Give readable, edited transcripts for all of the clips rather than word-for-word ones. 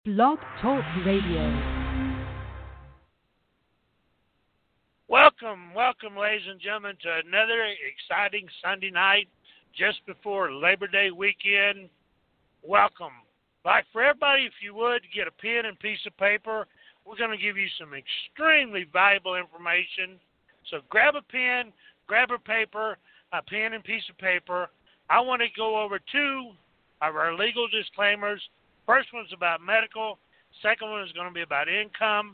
Blog Talk Radio. Welcome, ladies and gentlemen, to another exciting Sunday night just before Labor Day weekend. Welcome. Like for everybody, if you would, get a pen and piece of paper. We're going to give you some extremely valuable information. So grab a pen, grab a paper, a pen and piece of paper. I want to go over two of our legal disclaimers. First one's about medical. Second one is going to be about income.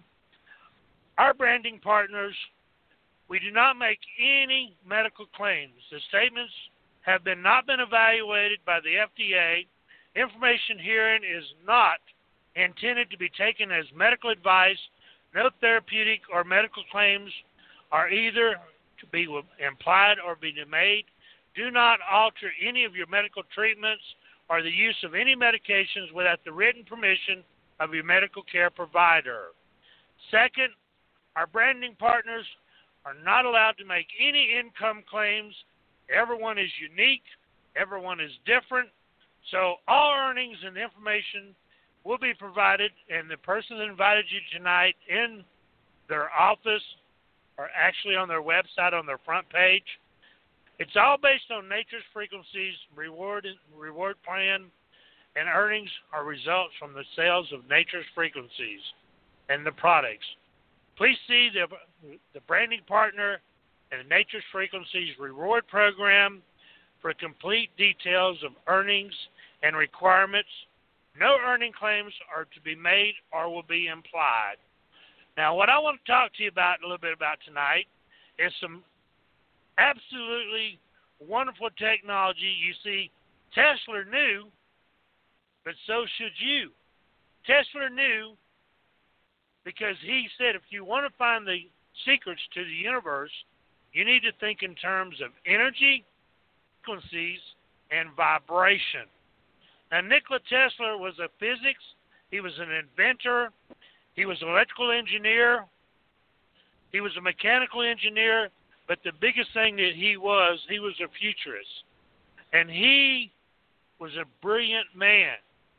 Our branding partners, we do not make any medical claims. The statements have not been evaluated by the FDA. Information herein is not intended to be taken as medical advice. No therapeutic or medical claims are either to be implied or be made. Do not alter any of your medical treatments or the use of any medications without the written permission of your medical care provider. Second, our branding partners are not allowed to make any income claims. Everyone is unique. Everyone is different. So all earnings and information will be provided, and the person that invited you tonight in their office or actually on their website on their front page. It's all based on Nature's Frequencies reward plan, and earnings are results from the sales of Nature's Frequencies and the products. Please see the branding partner and the Nature's Frequencies reward program for complete details of earnings and requirements. No earning claims are to be made or will be implied. Now, what I want to talk to you about a little bit about tonight is some absolutely wonderful technology. You see, Tesla knew, but so should you. Tesla knew because he said if you want to find the secrets to the universe, you need to think in terms of energy, frequencies, and vibration. Now, Nikola Tesla was a physics. He was an inventor. He was an electrical engineer. He was a mechanical engineer. But the biggest thing that he was a futurist. And he was a brilliant man.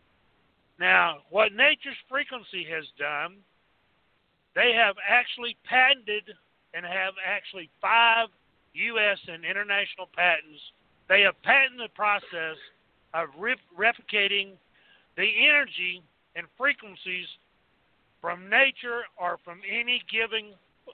Now, what Nature's Frequency has done, they have actually patented and have actually 5 U.S. and international patents. They have patented the process of replicating the energy and frequencies from nature or from any given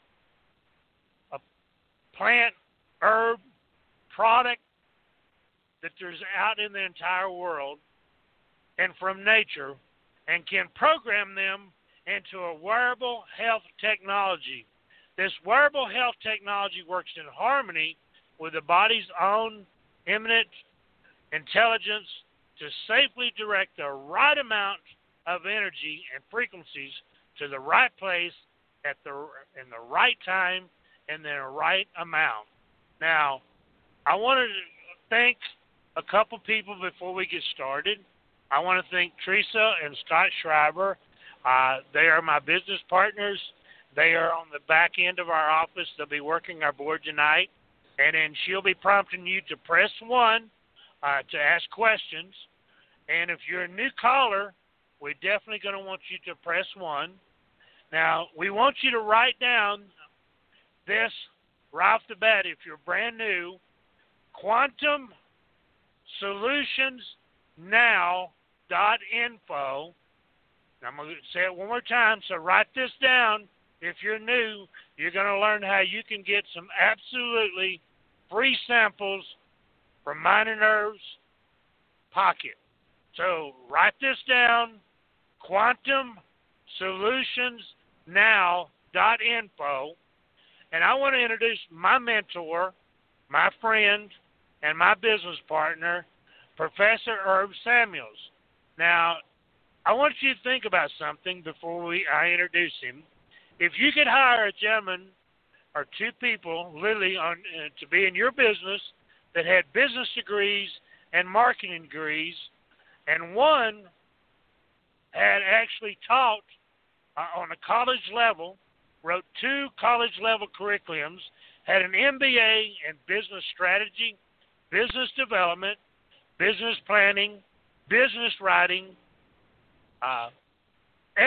plant, herb, product that there's out in the entire world and from nature, and can program them into a wearable health technology. This wearable health technology works in harmony with the body's own immanent intelligence to safely direct the right amount of energy and frequencies to the right place in the right time and the right amount. Now, I wanted to thank a couple people before we get started. I want to thank Teresa and Scott Schreiber. They are my business partners. They are on the back end of our office. They'll be working our board tonight. And then she'll be prompting you to press 1 to ask questions. And if you're a new caller, we're definitely going to want you to press 1. Now, we want you to write down this right off the bat. If you're brand new, quantumsolutionsnow.info. I'm going to say it one more time, so write this down. If you're new, you're going to learn how you can get some absolutely free samples from Mind and Nerves Pocket. So write this down, quantumsolutionsnow.info. And I want to introduce my mentor, my friend, and my business partner, Professor Herb Samuels. Now, I want you to think about something before I introduce him. If you could hire a gentleman or two people, literally, to be in your business that had business degrees and marketing degrees, and one had actually taught on a college level, wrote 2 college-level curriculums, had an MBA in business strategy, business development, business planning, business writing,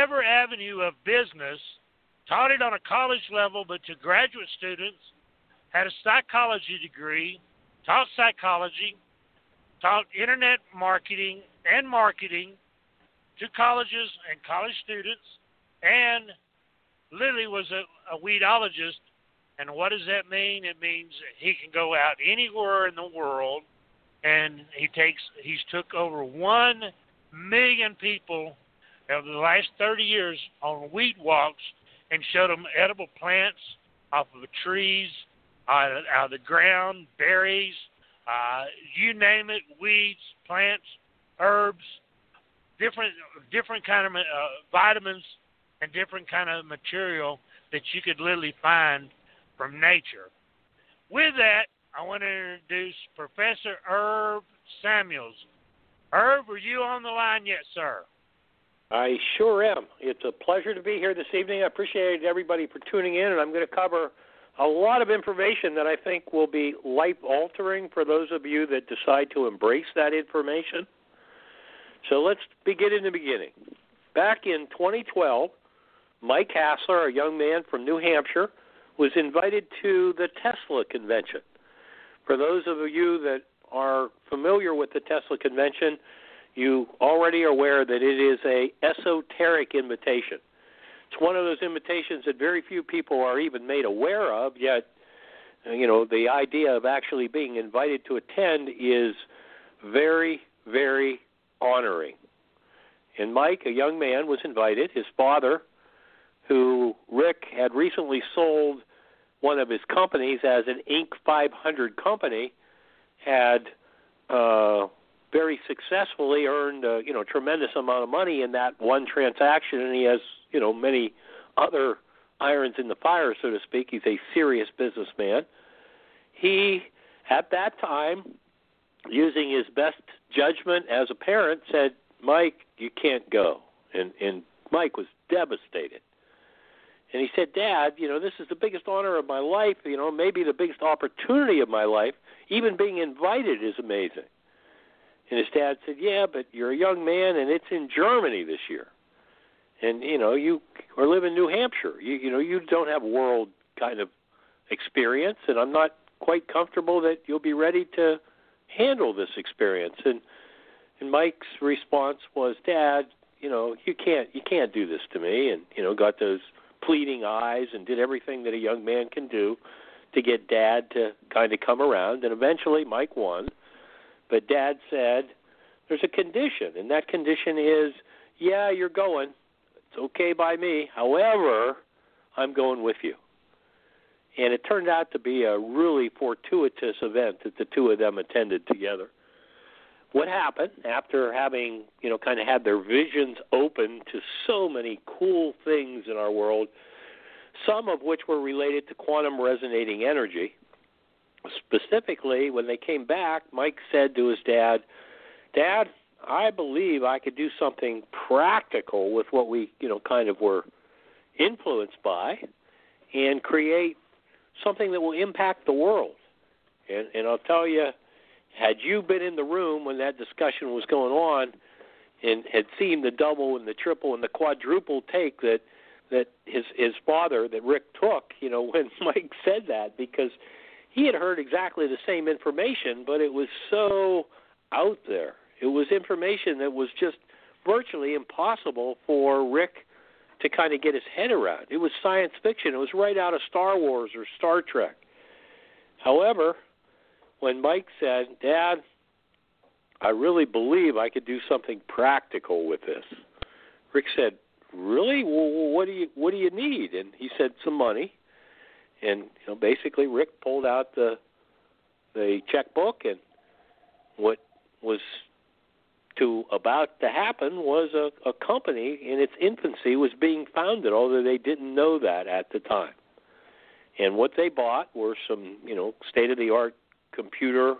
whatever avenue of business, taught it on a college level, but to graduate students, had a psychology degree, taught psychology, taught internet marketing and marketing to colleges and college students, and literally was a weedologist. And what does that mean? It means he can go out anywhere in the world, and he's took over 1 million people over the last 30 years on weed walks and showed them edible plants off of the trees, out of the ground, berries, you name it, weeds, plants, herbs, different kind of vitamins and different kind of material that you could literally find from nature. With that, I want to introduce Professor Herb Samuels. Herb, are you on the line yet, sir? I sure am. It's a pleasure to be here this evening. I appreciate everybody for tuning in, and I'm going to cover a lot of information that I think will be life-altering for those of you that decide to embrace that information. So let's begin in the beginning. Back in 2012, Mike Hassler, a young man from New Hampshire, was invited to the Tesla convention. For those of you that are familiar with the Tesla convention, you already are aware that it is a esoteric invitation. It's one of those invitations that very few people are even made aware of, yet, the idea of actually being invited to attend is very, very honoring. And Mike, a young man, was invited. His father, who Rick had recently sold one of his companies as an Inc. 500 company, had very successfully earned a tremendous amount of money in that one transaction, and he has many other irons in the fire, so to speak. He's a serious businessman. He, at that time, using his best judgment as a parent, said, "Mike, you can't go." And Mike was devastated. And he said, "Dad, this is the biggest honor of my life, maybe the biggest opportunity of my life. Even being invited is amazing." And his dad said, "Yeah, but you're a young man, and it's in Germany this year. And, you live in New Hampshire. You don't have world kind of experience, and I'm not quite comfortable that you'll be ready to handle this experience." And Mike's response was, "Dad, you can't do this to me," and, got those pleading eyes and did everything that a young man can do to get Dad to kind of come around. And eventually Mike won. But Dad said, "There's a condition, and that condition is, yeah, you're going. It's okay by me. However, I'm going with you." And it turned out to be a really fortuitous event that the two of them attended together. What happened after having, kind of had their visions open to so many cool things in our world, some of which were related to quantum resonating energy. Specifically, when they came back, Mike said to his dad, "Dad, I believe I could do something practical with what we, kind of were influenced by and create something that will impact the world." And I'll tell you, had you been in the room when that discussion was going on and had seen the double and the triple and the quadruple take that his father, that Rick took, when Mike said that, because he had heard exactly the same information, but it was so out there. It was information that was just virtually impossible for Rick to kind of get his head around. It was science fiction. It was right out of Star Wars or Star Trek. However, when Mike said, "Dad, I really believe I could do something practical with this," Rick said, "Really? Well, what do you need?" And he said, "Some money." And basically Rick pulled out the checkbook, and what was about to happen was a company in its infancy was being founded, although they didn't know that at the time. And what they bought were some, state-of-the-art computing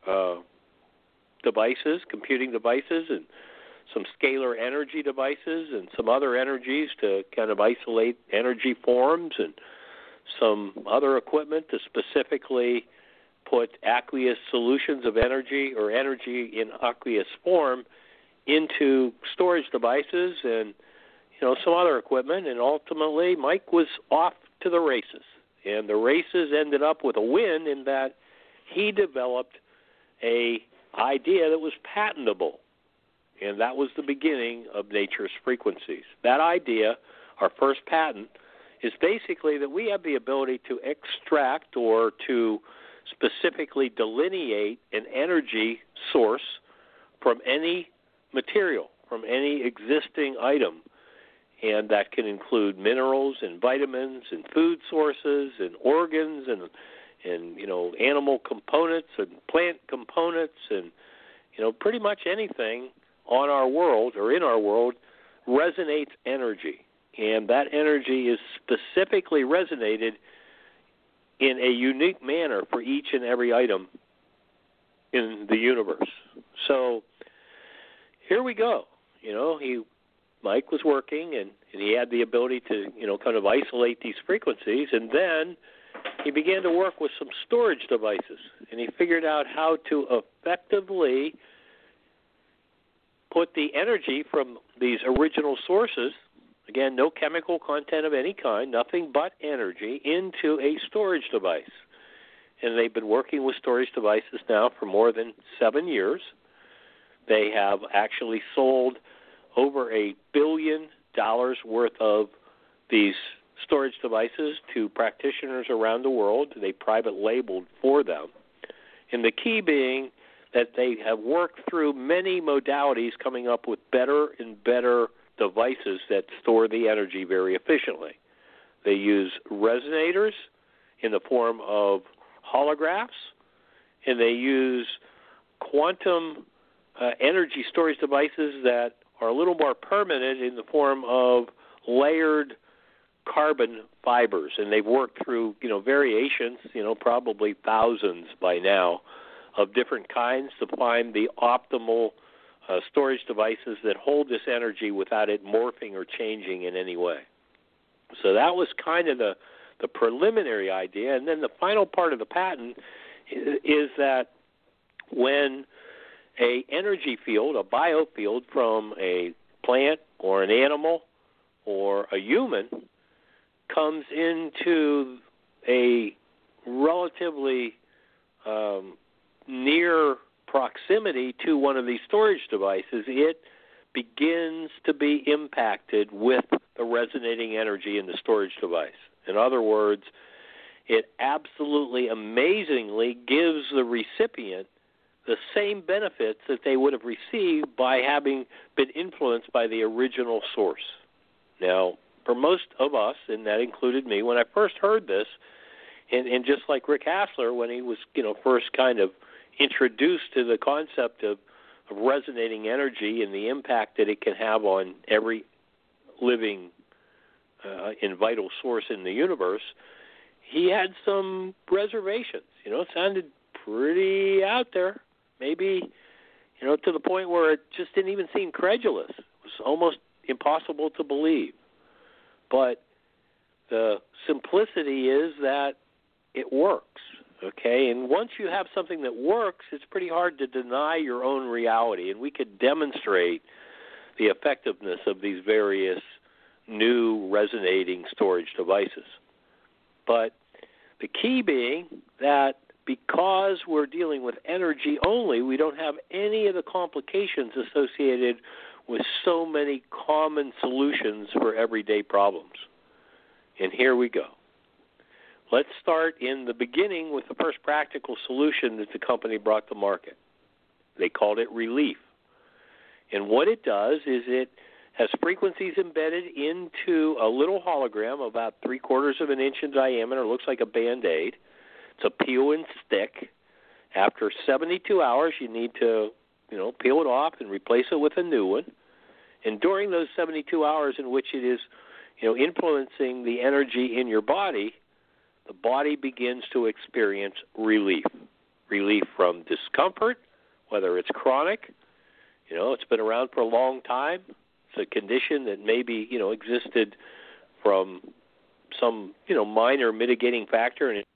devices, and some scalar energy devices, and some other energies to kind of isolate energy forms, and some other equipment to specifically put aqueous solutions of energy or energy in aqueous form into storage devices and, some other equipment, and ultimately Mike was off to the races. And the races ended up with a win in that he developed a idea that was patentable. And that was the beginning of Nature's Frequencies. That idea, our first patent, is basically that we have the ability to extract or to specifically delineate an energy source from any material, from any existing item. And that can include minerals and vitamins and food sources and organs and animal components and plant components and pretty much anything on our world or in our world resonates energy. And that energy is specifically resonated in a unique manner for each and every item in the universe. So here we go. Mike was working, and he had the ability to, kind of isolate these frequencies, and then he began to work with some storage devices, and he figured out how to effectively put the energy from these original sources, again, no chemical content of any kind, nothing but energy, into a storage device. And they've been working with storage devices now for more than 7 years. They have actually sold over $1 billion worth of these storage devices to practitioners around the world. They private labeled for them. And the key being that they have worked through many modalities, coming up with better and better devices that store the energy very efficiently. They use resonators in the form of holographs, and they use quantum energy storage devices that are a little more permanent in the form of layered carbon fibers. And they've worked through, variations, probably thousands by now, of different kinds to find the optimal storage devices that hold this energy without it morphing or changing in any way. So that was kind of the preliminary idea. And then the final part of the patent is that when a energy field, a biofield from a plant or an animal or a human comes into a relatively near proximity to one of these storage devices, it begins to be impacted with the resonating energy in the storage device. In other words, it absolutely amazingly gives the recipient the same benefits that they would have received by having been influenced by the original source. Now, for most of us, and that included me, when I first heard this, and just like Rick Hassler, when he was, first kind of introduced to the concept of resonating energy and the impact that it can have on every living and vital source in the universe, he had some reservations. It sounded pretty out there. Maybe, to the point where it just didn't even seem credulous. It was almost impossible to believe. But the simplicity is that it works, okay? And once you have something that works, it's pretty hard to deny your own reality. And we could demonstrate the effectiveness of these various new resonating storage devices. But the key being that because we're dealing with energy only, we don't have any of the complications associated with so many common solutions for everyday problems. And here we go. Let's start in the beginning with the first practical solution that the company brought to market. They called it Relief. And what it does is it has frequencies embedded into a little hologram about 3/4 of an inch in diameter. It looks like a Band-Aid. It's a peel and stick. After 72 hours, you need to, peel it off and replace it with a new one. And during those 72 hours in which it is, influencing the energy in your body, the body begins to experience relief. Relief from discomfort, whether it's chronic, it's been around for a long time. It's a condition that maybe, existed from some, minor mitigating factor, and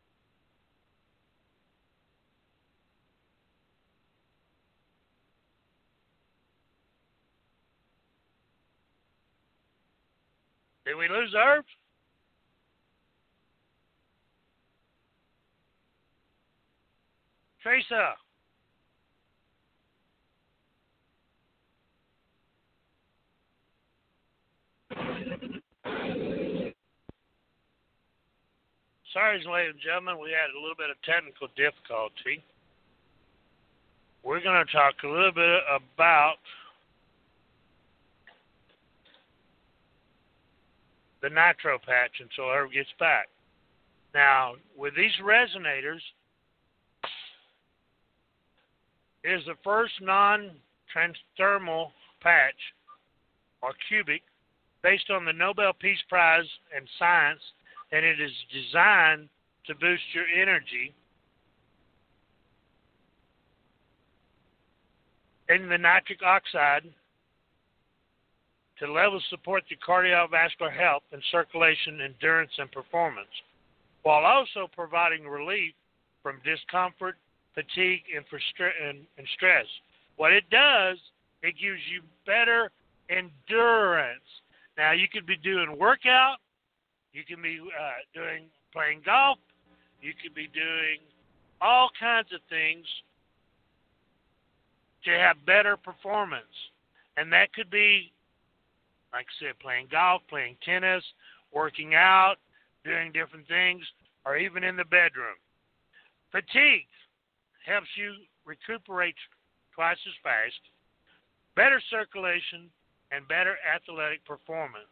Did we lose Irv? Teresa. Sorry, ladies and gentlemen, we had a little bit of technical difficulty. We're going to talk a little bit about the nitro patch until Irv gets back. Now, with these resonators, it is the first non-transdermal patch, or cubic, based on the Nobel Peace Prize in Science, and it is designed to boost your energy in the nitric oxide to levels support your cardiovascular health and circulation, endurance, and performance, while also providing relief from discomfort, fatigue, and stress. What it does, it gives you better endurance. Now, you could be doing workout, you can be playing golf, you could be doing all kinds of things to have better performance. And that could be, like I said, playing golf, playing tennis, working out, doing different things, or even in the bedroom. Fatigue helps you recuperate twice as fast, better circulation, and better athletic performance.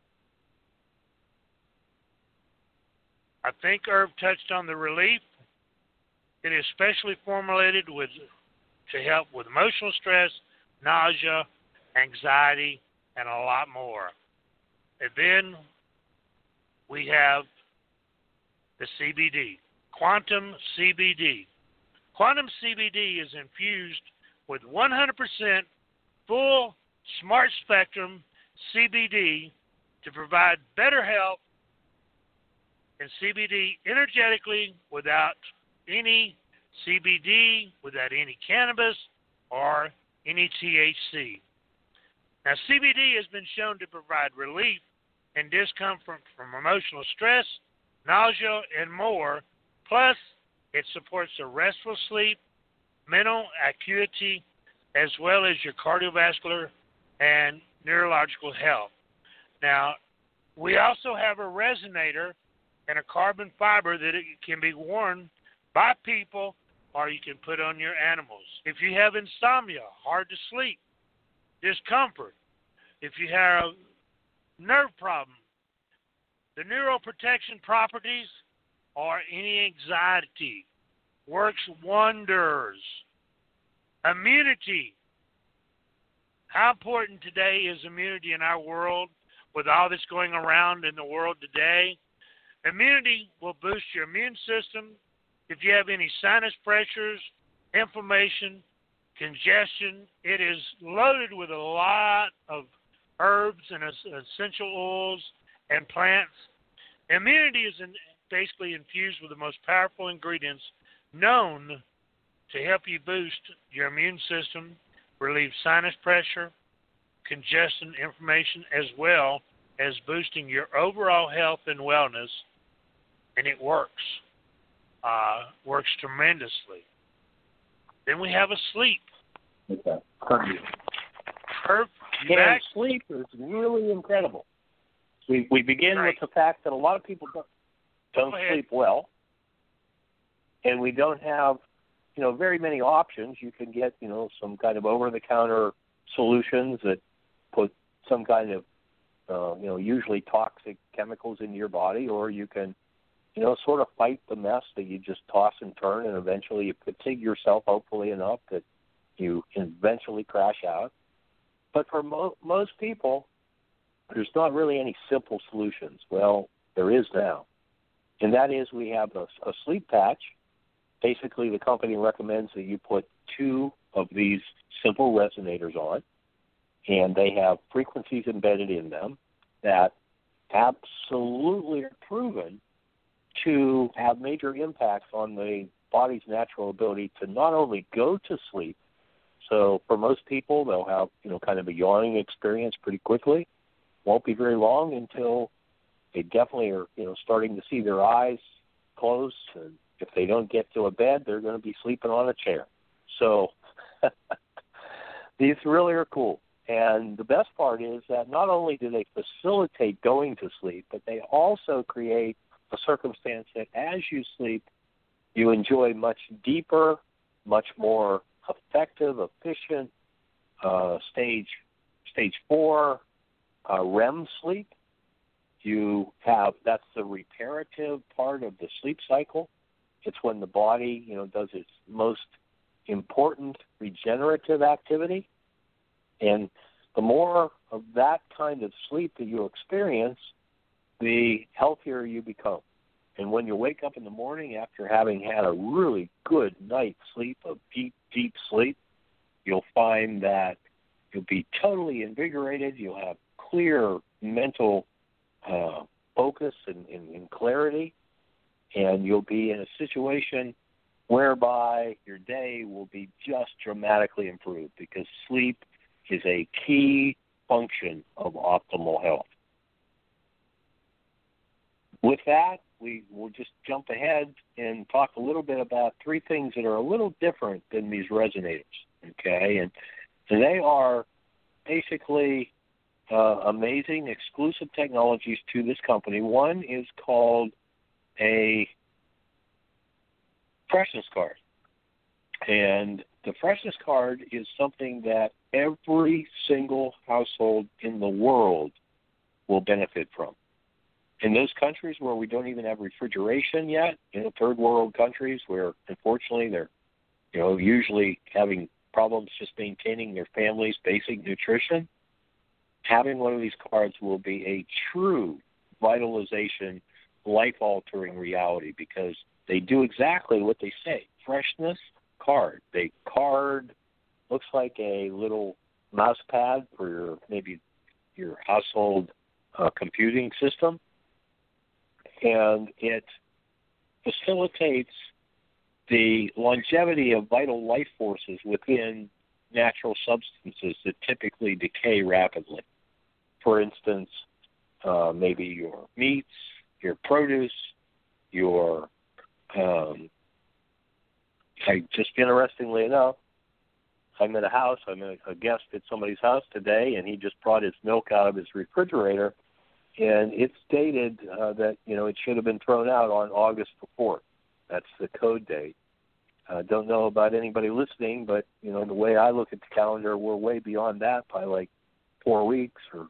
I think Irv touched on the relief. It is specially formulated to help with emotional stress, nausea, anxiety, and a lot more. And then we have the CBD, Quantum CBD. Quantum CBD is infused with 100% full smart spectrum CBD to provide better health and CBD energetically without any CBD, without any cannabis or any THC. Now, CBD has been shown to provide relief and discomfort from emotional stress, nausea, and more. Plus, it supports a restful sleep, mental acuity, as well as your cardiovascular and neurological health. Now, we also have a resonator and a carbon fiber that it can be worn by people or you can put on your animals. If you have insomnia, hard to sleep, discomfort, if you have a nerve problem, the neuroprotection properties or any anxiety works wonders. Immunity. How important today is immunity in our world with all that's going around in the world today? Immunity will boost your immune system. If you have any sinus pressures, inflammation, congestion, it is loaded with a lot of herbs and essential oils and plants. Immunity is basically infused with the most powerful ingredients known to help you boost your immune system, relieve sinus pressure, congestion, inflammation, as well as boosting your overall health and wellness. And it works tremendously. Then we have a sleep. Okay. Herb, and sleep is really incredible. We begin with the fact that a lot of people don't sleep well, and we don't have, very many options. You can get, some kind of over-the-counter solutions that put some kind of, usually toxic chemicals into your body, or you can, sort of fight the mess that you just toss and turn, and eventually you fatigue yourself, hopefully enough that you eventually crash out. But for most people, there's not really any simple solutions. Well, there is now. And that is we have a sleep patch. Basically, the company recommends that you put 2 of these simple resonators on, and they have frequencies embedded in them that absolutely are proven to have major impacts on the body's natural ability to not only go to sleep. So for most people, they'll have, kind of a yawning experience pretty quickly. won't be very long until they definitely are, starting to see their eyes close. And if they don't get to a bed, they're going to be sleeping on a chair. So these really are cool. And the best part is that not only do they facilitate going to sleep, but they also create a circumstance that as you sleep, you enjoy much deeper, much more effective, efficient stage 4 REM sleep. That's the reparative part of the sleep cycle. It's when the body, does its most important regenerative activity. And the more of that kind of sleep that you experience, the healthier you become. And when you wake up in the morning after having had a really good night's sleep, a deep, deep sleep, you'll find that you'll be totally invigorated. You'll have clear mental focus and clarity. And you'll be in a situation whereby your day will be just dramatically improved, because sleep is a key function of optimal health. With that, we will just jump ahead and talk a little bit about 3 things that are a little different than these resonators, okay? And they are basically amazing exclusive technologies to this company. One is called a freshness card. And the freshness card is something that every single household in the world will benefit from. In those countries where we don't even have refrigeration yet, third world countries where, unfortunately, they're, usually having problems just maintaining their family's basic nutrition, having one of these cards will be a true vitalization, life-altering reality, because they do exactly what they say. Freshness card. They card, looks like a little mouse pad for your household computing system, and it facilitates the longevity of vital life forces within natural substances that typically decay rapidly. For instance, maybe your meats, your produce, your interestingly enough, I'm at a house. I'm a guest at somebody's house today, and he just brought his milk out of his refrigerator, and it's dated that it should have been thrown out on August the 4th. That's the code date. I don't know about anybody listening, but the way I look at the calendar, we're way beyond that by like 4 weeks or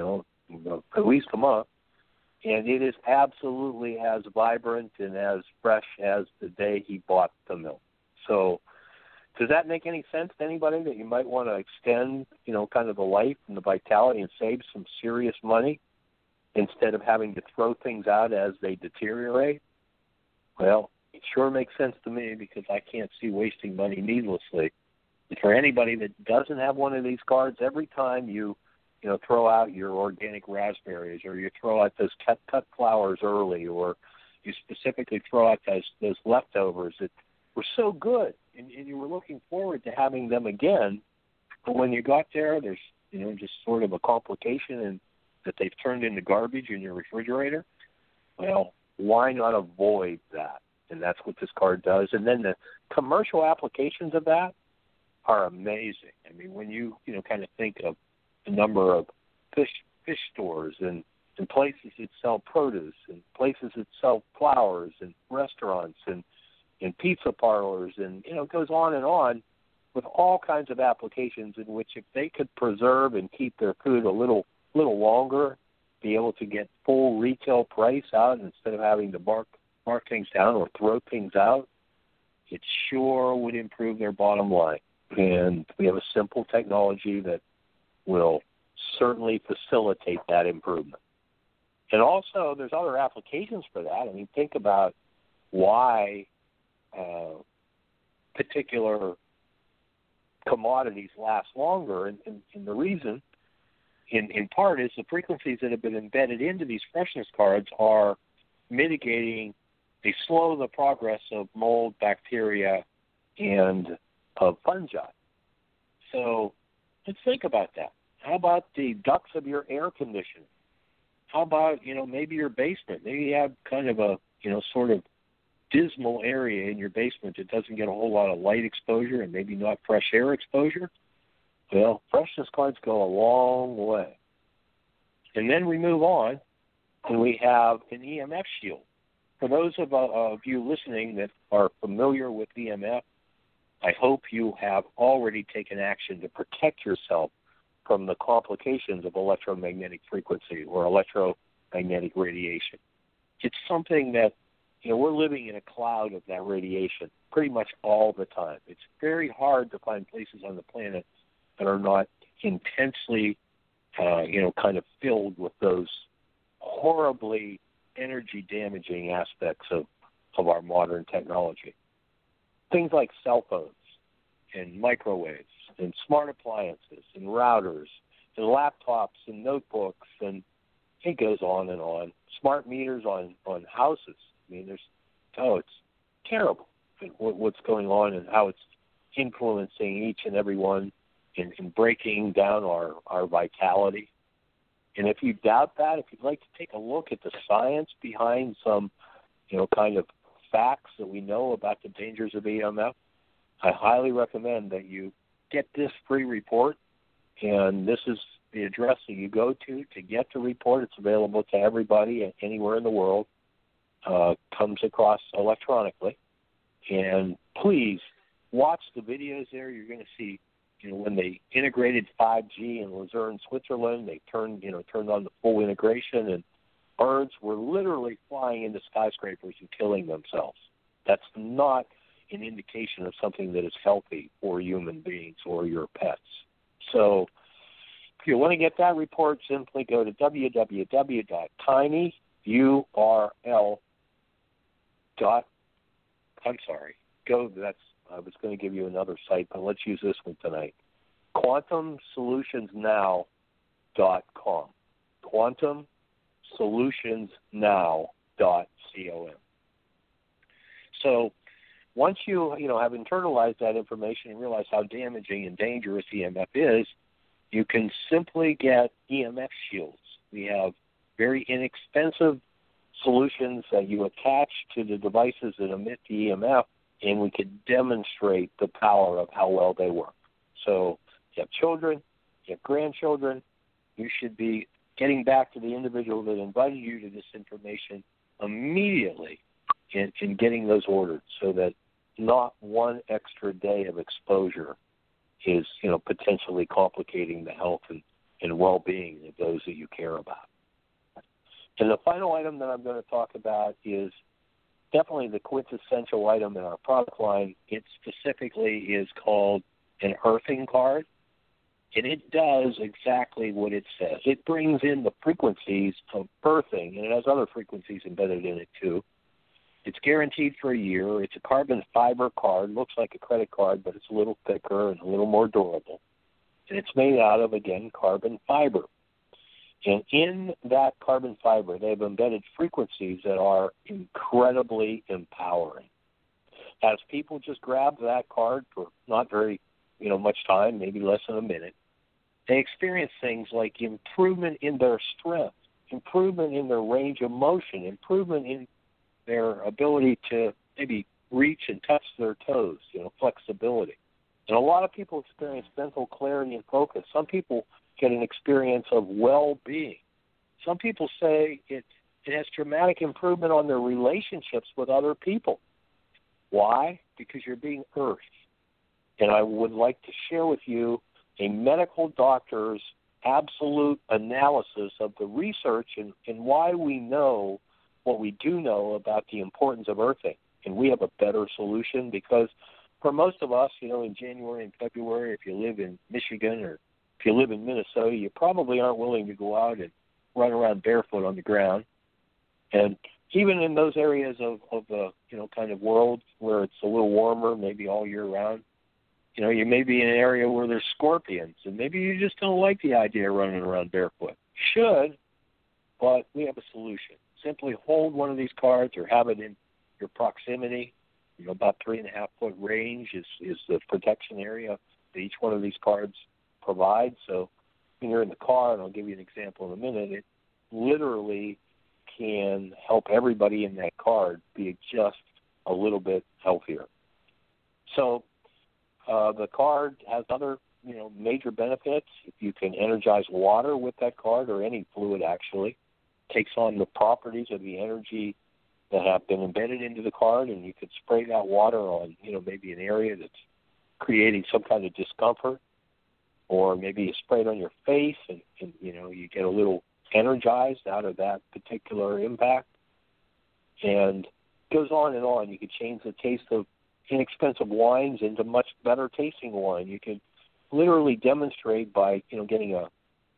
at least a month. And it is absolutely as vibrant and as fresh as the day he bought the milk. So does that make any sense to anybody, that you might want to extend, kind of the life and the vitality and save some serious money instead of having to throw things out as they deteriorate? Well, it sure makes sense to me, because I can't see wasting money needlessly. And for anybody that doesn't have one of these cards, every time you throw out your organic raspberries, or you throw out those cut flowers early, or you specifically throw out those leftovers that were so good, and you were looking forward to having them again, but when you got there's just sort of a complication and that they've turned into garbage in your refrigerator. Well, why not avoid that? And that's what this card does. And then the commercial applications of that are amazing. I mean, when you kind of think of the number of fish stores and places that sell produce, and places that sell flowers, and restaurants and pizza parlors, and it goes on with all kinds of applications in which, if they could preserve and keep their food a little longer, be able to get full retail price out instead of having to mark things down or throw things out, it sure would improve their bottom line. And we have a simple technology that will certainly facilitate that improvement. And also, there's other applications for that. I mean, think about why particular commodities last longer, and the reason, in part, is the frequencies that have been embedded into these freshness cards are mitigating. They slow the progress of mold, bacteria, and of fungi. So let's think about that. How about the ducts of your air conditioner? How about, maybe your basement? Maybe you have kind of a, sort of dismal area in your basement that doesn't get a whole lot of light exposure and maybe not fresh air exposure. Well, freshness cards go a long way. And then we move on, and we have an EMF shield. For those of you listening that are familiar with EMF, I hope you have already taken action to protect yourself from the complications of electromagnetic frequency or electromagnetic radiation. It's something that, we're living in a cloud of that radiation pretty much all the time. It's very hard to find places on the planet that are not intensely, kind of filled with those horribly energy-damaging aspects of our modern technology. Things like cell phones and microwaves and smart appliances and routers and laptops and notebooks, and it goes on and on. Smart meters on houses. I mean, it's terrible what's going on and how it's influencing each and every one and breaking down our vitality. And if you doubt that, if you'd like to take a look at the science behind some, kind of facts that we know about the dangers of EMF, I highly recommend that you get this free report. And this is the address that you go to get the report. It's available to everybody anywhere in the world. Comes across electronically. And please watch the videos there. You're going to see, when they integrated 5G in Luzerne, Switzerland, they turned on the full integration, and birds were literally flying into skyscrapers and killing themselves. That's not an indication of something that is healthy for human beings or your pets. So if you want to get that report, simply go to I was going to give you another site, but let's use this one tonight. QuantumSolutionsNow.com. QuantumSolutionsNow.com. So once you have internalized that information and realize how damaging and dangerous EMF is, you can simply get EMF shields. We have very inexpensive solutions that you attach to the devices that emit the EMF, and we can demonstrate the power of how well they work. So if you have children, you have grandchildren, you should be getting back to the individual that invited you to this information immediately and getting those ordered so that not one extra day of exposure is, potentially complicating the health and well-being of those that you care about. And the final item that I'm going to talk about is definitely the quintessential item in our product line. It specifically is called an earthing card, and it does exactly what it says. It brings in the frequencies of earthing, and it has other frequencies embedded in it too. It's guaranteed for a year. It's a carbon fiber card. Looks like a credit card, but it's a little thicker and a little more durable. And it's made out of, again, carbon fiber. And in that carbon fiber, they've embedded frequencies that are incredibly empowering. As people just grab that card for not very, much time, maybe less than a minute, they experience things like improvement in their strength, improvement in their range of motion, improvement in their ability to maybe reach and touch their toes, flexibility. And a lot of people experience mental clarity and focus. Some people get an experience of well-being. Some people say it has dramatic improvement on their relationships with other people. Why? Because you're being earthed. And I would like to share with you a medical doctor's absolute analysis of the research and why we know what we do know about the importance of earthing. And we have a better solution because for most of us, in January and February, if you live in Michigan or if you live in Minnesota, you probably aren't willing to go out and run around barefoot on the ground. And even in those areas of the, kind of world where it's a little warmer, maybe all year round, you may be in an area where there's scorpions, and maybe you just don't like the idea of running around barefoot. Should, but we have a solution. Simply hold one of these cards or have it in your proximity. About 3.5 foot range is the protection area that each one of these cards provides. So when you're in the car, and I'll give you an example in a minute, it literally can help everybody in that car be just a little bit healthier. So the card has other, major benefits. You can energize water with that card, or any fluid actually. It takes on the properties of the energy that have been embedded into the card, and you could spray that water on, maybe an area that's creating some kind of discomfort, or maybe you spray it on your face and you get a little energized out of that particular impact. And it goes on and on. You could change the taste of inexpensive wines into much better tasting wine. You could literally demonstrate by, getting a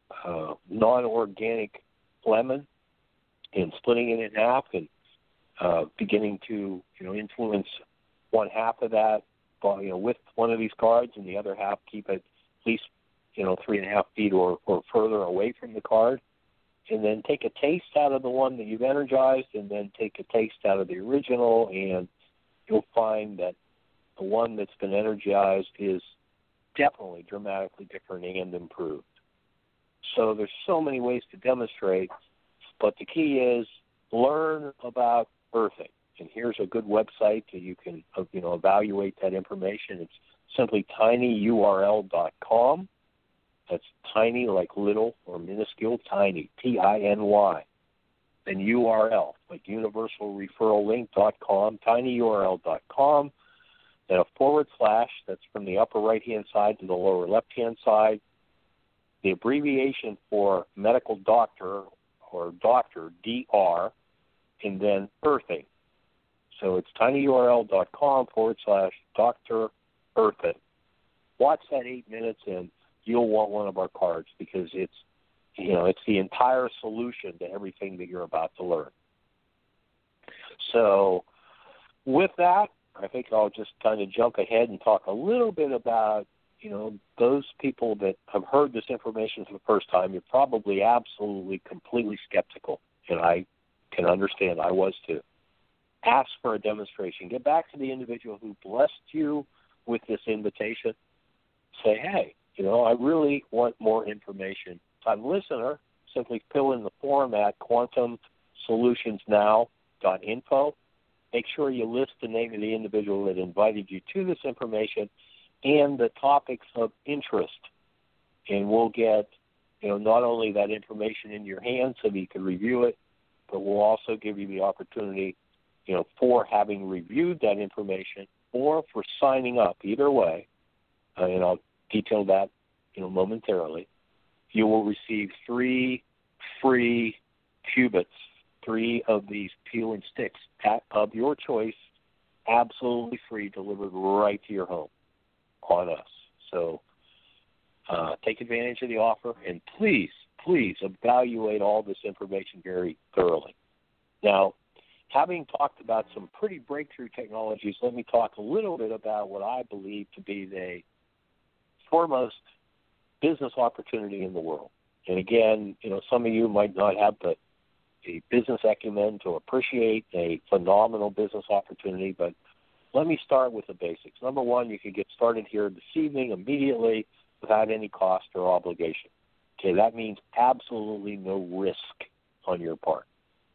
non-organic lemon and splitting it in half and beginning to, influence one half of that, with one of these cards, and the other half keep it at least, 3.5 feet or further away from the card, and then take a taste out of the one that you've energized, and then take a taste out of the original, and you'll find that the one that's been energized is definitely dramatically different and improved. So there's so many ways to demonstrate, but the key is learn about earthing. And here's a good website that you can, evaluate that information. It's simply tinyurl.com. That's tiny like little or minuscule, tiny, T-I-N-Y. Then URL, like universalreferrallink.com, tinyurl.com. Then a / that's from the upper right-hand side to the lower left-hand side. The abbreviation for medical doctor or doctor, DR, and then earthing. So it's tinyurl.com / Dr. Earthing. Watch that 8 minutes and you'll want one of our cards, because it's the entire solution to everything that you're about to learn. So with that, I think I'll just kind of jump ahead and talk a little bit about, those people that have heard this information for the first time. You're probably absolutely, completely skeptical, and I can understand. I was too. Ask for a demonstration. Get back to the individual who blessed you with this invitation. Say, hey, I really want more information. If I'm a listener, simply fill in the form at quantumsolutionsnow.info. Make sure you list the name of the individual that invited you to this information and the topics of interest. And we'll get, not only that information in your hands so that you can review it, but we'll also give you the opportunity, for having reviewed that information or for signing up. Either way, and I'll detail that, momentarily. You will receive 3 free qubits, 3 of these peel and sticks of your choice, absolutely free, delivered right to your home on us. So take advantage of the offer, and please evaluate all this information very thoroughly. Now, having talked about some pretty breakthrough technologies, let me talk a little bit about what I believe to be the foremost business opportunity in the world. And again, some of you might not have the business acumen to appreciate a phenomenal business opportunity, but let me start with the basics. Number one, you can get started here this evening immediately without any cost or obligation. Okay, that means absolutely no risk on your part.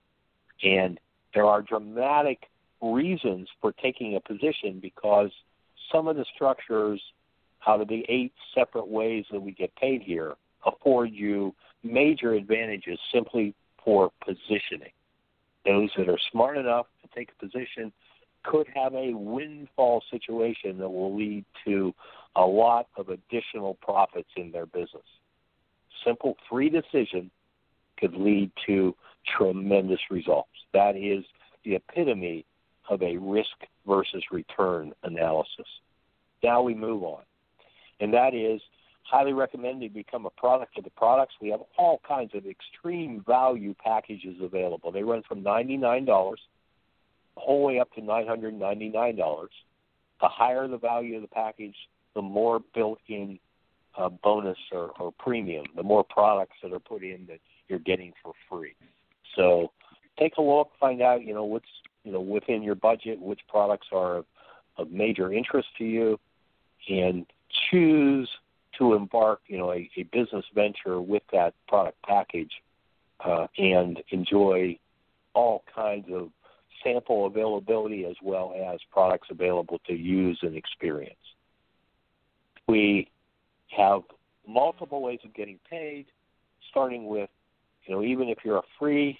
And there are dramatic reasons for taking a position, because some of the structures out of the 8 separate ways that we get paid here afford you major advantages simply for positioning. Those that are smart enough to take a position could have a windfall situation that will lead to a lot of additional profits in their business. Simple free decision could lead to tremendous results. That is the epitome of a risk versus return analysis. Now we move on, and that is highly recommend you become a product of the products. We have all kinds of extreme value packages available. They run from $99 the whole way up to $999. The higher the value of the package, the more built-in bonus or premium, the more products that are put in that you're getting for free. So take a look, find out, what's, within your budget, which products are of major interest to you, and choose to embark, a business venture with that product package and enjoy all kinds of sample availability as well as products available to use and experience. We have multiple ways of getting paid, starting with, even if you're a free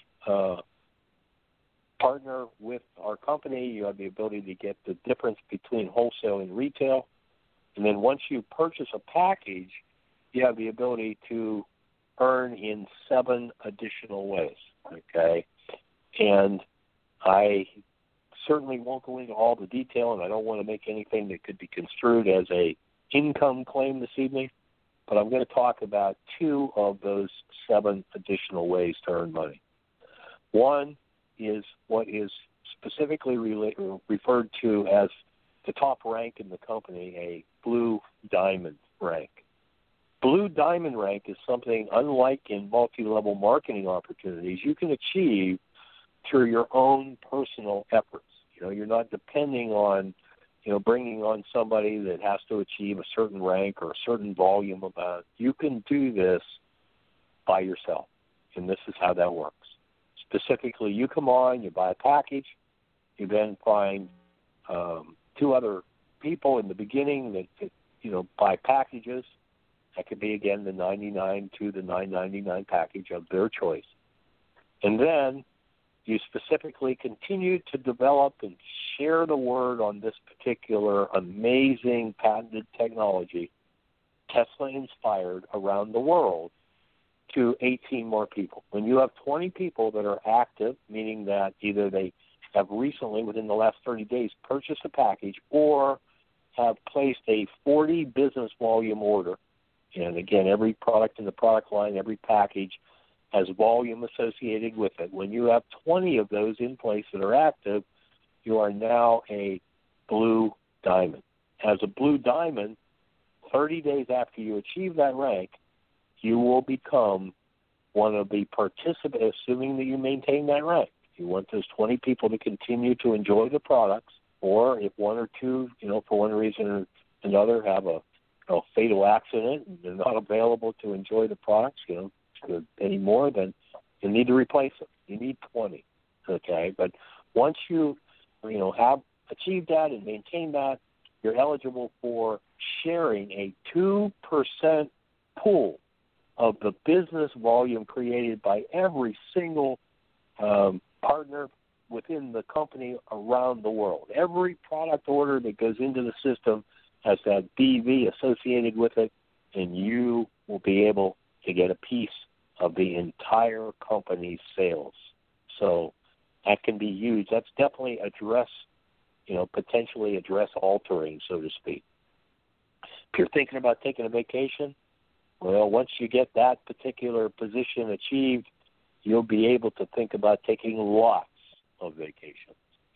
partner with our company, you have the ability to get the difference between wholesale and retail. And then once you purchase a package, you have the ability to earn in 7 additional ways, okay? And I certainly won't go into all the detail, and I don't want to make anything that could be construed as a income claim this evening, but I'm going to talk about 2 of those 7 additional ways to earn money. One is what is specifically referred to as the top rank in the company, a Blue Diamond rank. Blue Diamond rank is something unlike in multi-level marketing opportunities you can achieve through your own personal efforts. You're not depending on, bringing on somebody that has to achieve a certain rank or a certain volume amount. You can do this by yourself, and this is how that works. Specifically, you come on, you buy a package, you then find 2 other people in the beginning that buy packages. That could be, again, the $99 to the $9.99 package of their choice. And then you specifically continue to develop and share the word on this particular amazing patented technology, Tesla-inspired, around the world to 18 more people. When you have 20 people that are active, meaning that either they have recently, within the last 30 days, purchased a package or have placed a 40 business volume order, and again, every product in the product line, every package has volume associated with it. When you have 20 of those in place that are active, you are now a Blue Diamond. As a Blue Diamond, 30 days after you achieve that rank, you will become one of the participants, assuming that you maintain that rank. You want those 20 people to continue to enjoy the products, or if 1 or 2, for one reason or another, have a fatal accident and they're not available to enjoy the products, anymore, then you need to replace them. You need 20, okay? But once you, have achieved that and maintained that, you're eligible for sharing a 2% pool of the business volume created by every single partner within the company around the world. Every product order that goes into the system has that BV associated with it, and you will be able to get a piece of the entire company's sales. So that can be huge. That's definitely potentially address altering, so to speak. If you're thinking about taking a vacation, well, once you get that particular position achieved, you'll be able to think about taking lots of vacations.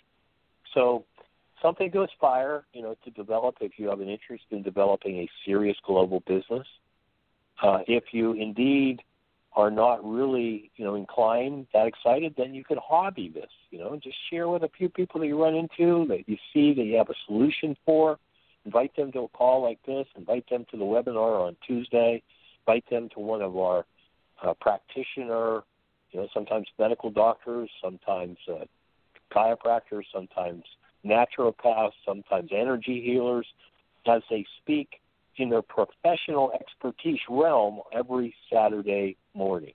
So something to aspire, to develop if you have an interest in developing a serious global business. If you indeed are not really, inclined, that excited, then you could hobby this, just share with a few people that you run into that you see that you have a solution for. Invite them to a call like this. Invite them to the webinar on Tuesday. Invite them to one of our practitioner, sometimes medical doctors, sometimes chiropractors, sometimes naturopaths, sometimes energy healers, as they speak in their professional expertise realm every Saturday morning.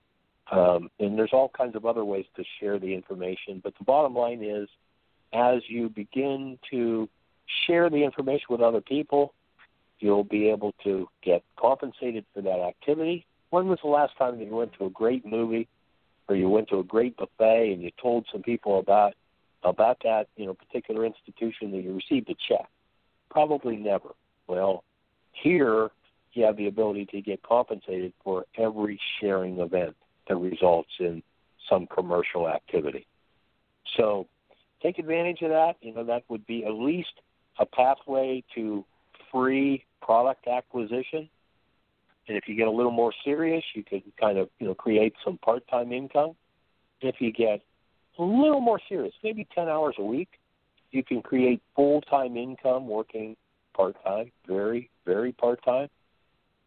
And there's all kinds of other ways to share the information, but the bottom line is, as you begin to share the information with other people, you'll be able to get compensated for that activity. When was the last time that you went to a great movie or you went to a great buffet and you told some people about that, particular institution that you received a check? Probably never. Well, here you have the ability to get compensated for every sharing event that results in some commercial activity. So take advantage of that. That would be at least a pathway to free product acquisition. And if you get a little more serious, you can kind of, create some part-time income. If you get a little more serious, maybe 10 hours a week, you can create full-time income working part-time, very, very part-time.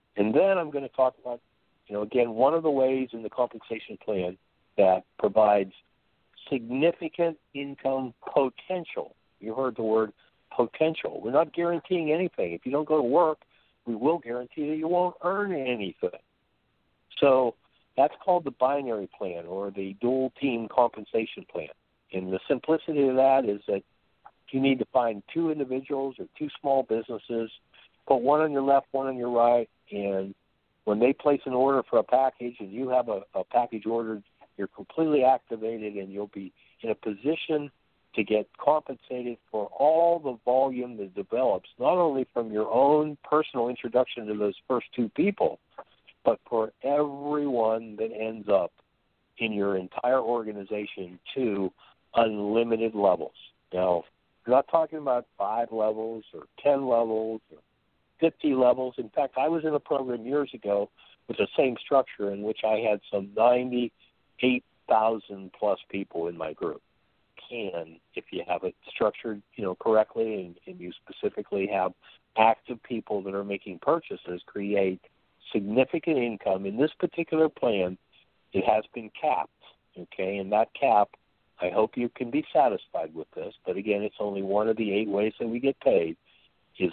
And then I'm going to talk about, again, one of the ways in the compensation plan that provides significant income potential. You heard the word potential. We're not guaranteeing anything. If you don't go to work, we will guarantee that you won't earn anything. So that's called the binary plan or the dual team compensation plan. And the simplicity of that is that you need to find two individuals or two small businesses, put one on your left, one on your right, and when they place an order for a package and you have a package ordered, you're completely activated and you'll be in a position to get compensated for all the volume that develops, not only from your own personal introduction to those first two people, but for everyone that ends up in your entire organization to unlimited levels. Now, we're not talking about 5 levels or 10 levels or 50 levels. In fact, I was in a program years ago with the same structure in which I had some 98,000 plus people in my group. Can, if you have it structured, correctly, and you specifically have active people that are making purchases, create significant income. In this particular plan, it has been capped, okay? And that cap, I hope you can be satisfied with this, but again, it's only one of the 8 ways that we get paid, is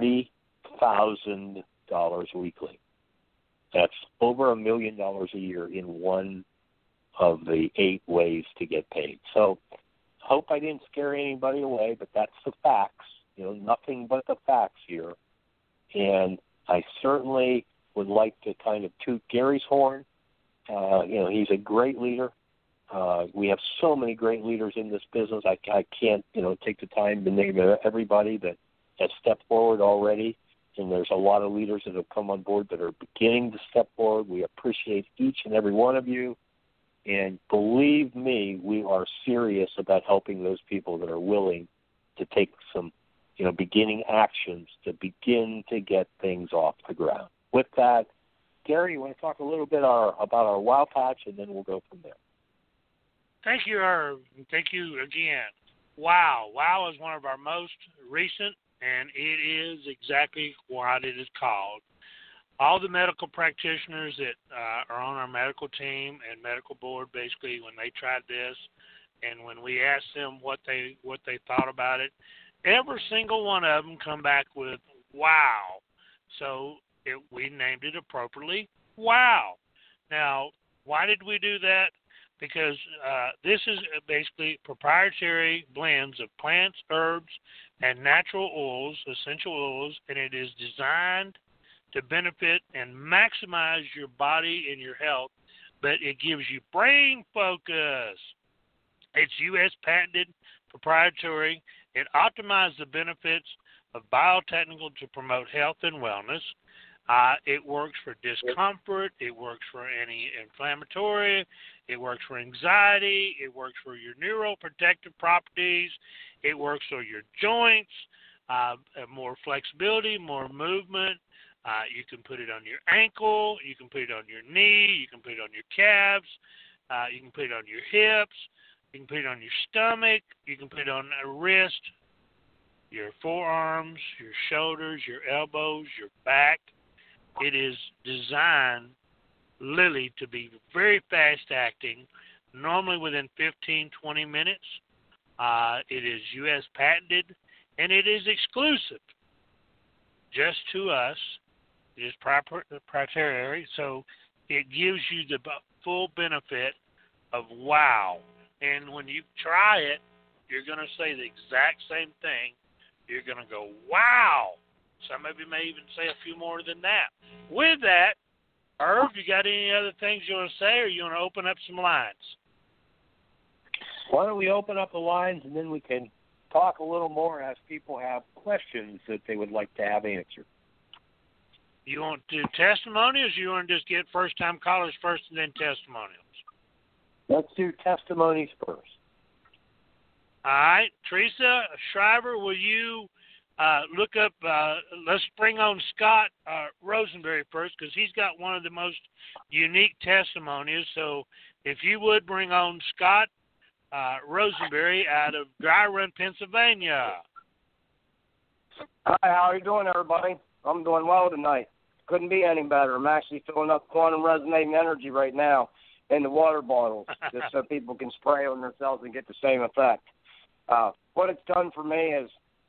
$30,000 weekly. That's over $1 million a year in one of the 8 ways to get paid. So hope I didn't scare anybody away, but that's the facts, nothing but the facts here. And I certainly would like to kind of toot Gary's horn. He's a great leader. We have so many great leaders in this business. I can't, take the time to name everybody that has stepped forward already. And there's a lot of leaders that have come on board that are beginning to step forward. We appreciate each and every one of you. And believe me, we are serious about helping those people that are willing to take some, beginning actions to begin to get things off the ground. With that, Gary, you want to talk a little bit about our Wow Patch, and then we'll go from there. Thank you, Irv. Thank you again. Wow. Wow is one of our most recent, and it is exactly what it is called. All the medical practitioners that are on our medical team and medical board, basically, when they tried this, and when we asked them what they thought about it, every single one of them come back with wow. So we named it appropriately Wow. Now, why did we do that? Because this is basically proprietary blends of plants, herbs, and natural oils, essential oils, and it is designed to benefit and maximize your body and your health, but it gives you brain focus. It's U.S. patented, proprietary. It optimizes the benefits of biotechnical to promote health and wellness. It works for discomfort. It works for anti-inflammatory. It works for anxiety. It works for your neuroprotective properties. It works for your joints, more flexibility, more movement. You can put it on your ankle. You can put it on your knee. You can put it on your calves. You can put it on your hips. You can put it on your stomach. You can put it on a wrist, your forearms, your shoulders, your elbows, your back. It is designed, literally, to be very fast-acting, normally within 15, 20 minutes. It is U.S. patented, and it is exclusive just to us. It is proprietary, so it gives you the full benefit of wow. And when you try it, you're going to say the exact same thing. You're going to go, wow. Some of you may even say a few more than that. With that, Irv, you got any other things you want to say, or you want to open up some lines? Why don't we open up the lines, and then we can talk a little more as people have questions that they would like to have answered. You want to do testimonials, or you want to just get first-time callers first and then testimonials? Let's do testimonies first. All right. Teresa Shriver, will you look up, let's bring on Scott Rosenberry first, because he's got one of the most unique testimonies. So if you would bring on Scott Rosenberry out of Dry Run, Pennsylvania. Hi, how are you doing, everybody? I'm doing well tonight. Couldn't be any better. I'm actually filling up quantum resonating energy right now in the water bottles just so people can spray on themselves and get the same effect. What it's done for me is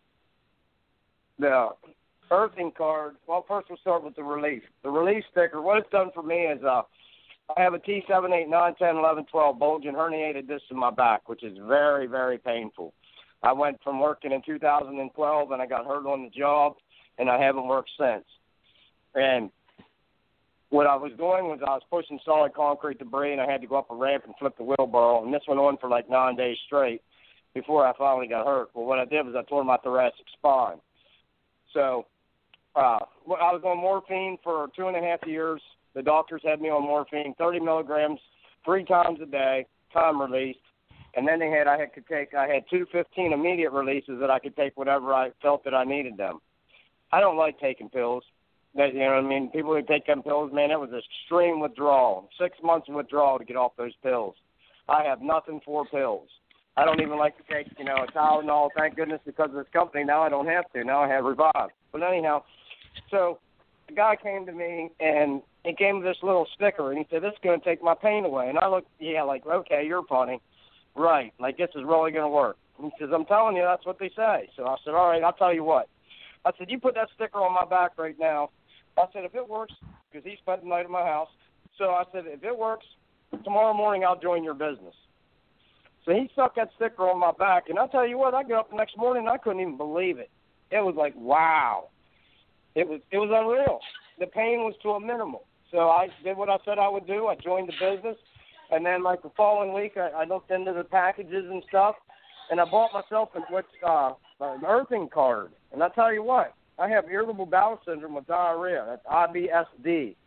the earthing card. Well, first we'll start with the relief. The relief sticker, what it's done for me is I have a T7, 8, 9, 10, 11, 12 bulging herniated disc in my back, which is very, very painful. I went from working in 2012 and I got hurt on the job, and I haven't worked since. And what I was doing was I was pushing solid concrete debris, and I had to go up a ramp and flip the wheelbarrow, and this went on for like 9 days straight before I finally got hurt. Well, what I did was I tore my thoracic spine. So I was on morphine for 2.5 years. The doctors had me on morphine, 30 milligrams, 3 times a day, time released. And then I had 2 15 immediate releases that I could take whenever I felt that I needed them. I don't like taking pills. You know what I mean? People who take them pills, man, it was extreme withdrawal. 6 months of withdrawal to get off those pills. I have nothing for pills. I don't even like to take, a Tylenol. Thank goodness, because of this company, now I don't have to. Now I have Revive. But anyhow, so the guy came to me, and he came with this little sticker, and he said, this is going to take my pain away. And I looked, like, okay, you're funny. Right, like this is really going to work. He says, I'm telling you, that's what they say. So I said, all right, I'll tell you what. I said, you put that sticker on my back right now. I said, if it works, because he spent the night at my house. So I said, if it works, tomorrow morning I'll join your business. So he stuck that sticker on my back, and I'll tell you what, I got up the next morning and I couldn't even believe it. It was like, wow. It was unreal. The pain was to a minimal. So I did what I said I would do. I joined the business. And then, like, the following week, I looked into the packages and stuff, and I bought myself an earthing card. And I'll tell you what, I have irritable bowel syndrome with diarrhea. That's IBSD.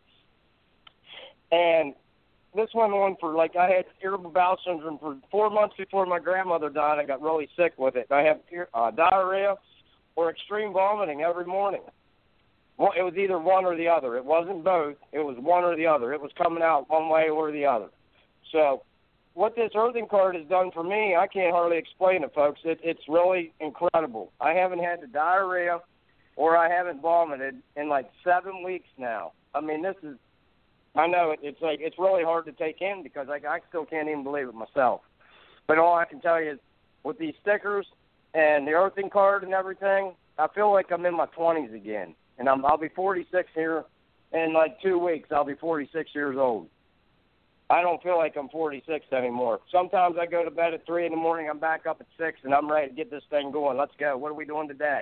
And this went on for, I had irritable bowel syndrome for 4 months before my grandmother died. I got really sick with it. I have diarrhea or extreme vomiting every morning. Well, it was either one or the other. It wasn't both. It was one or the other. It was coming out one way or the other. So what this earthing card has done for me, I can't hardly explain it, folks. It's really incredible. I haven't had the diarrhea or I haven't vomited in 7 weeks now. I mean, I know it's really hard to take in because I still can't even believe it myself. But all I can tell you is with these stickers and the earthing card and everything, I feel like I'm in my 20s again. And I'll be 46 here in 2 weeks. I'll be 46 years old. I don't feel like I'm 46 anymore. Sometimes I go to bed at 3 in the morning, I'm back up at 6, and I'm ready to get this thing going. Let's go. What are we doing today?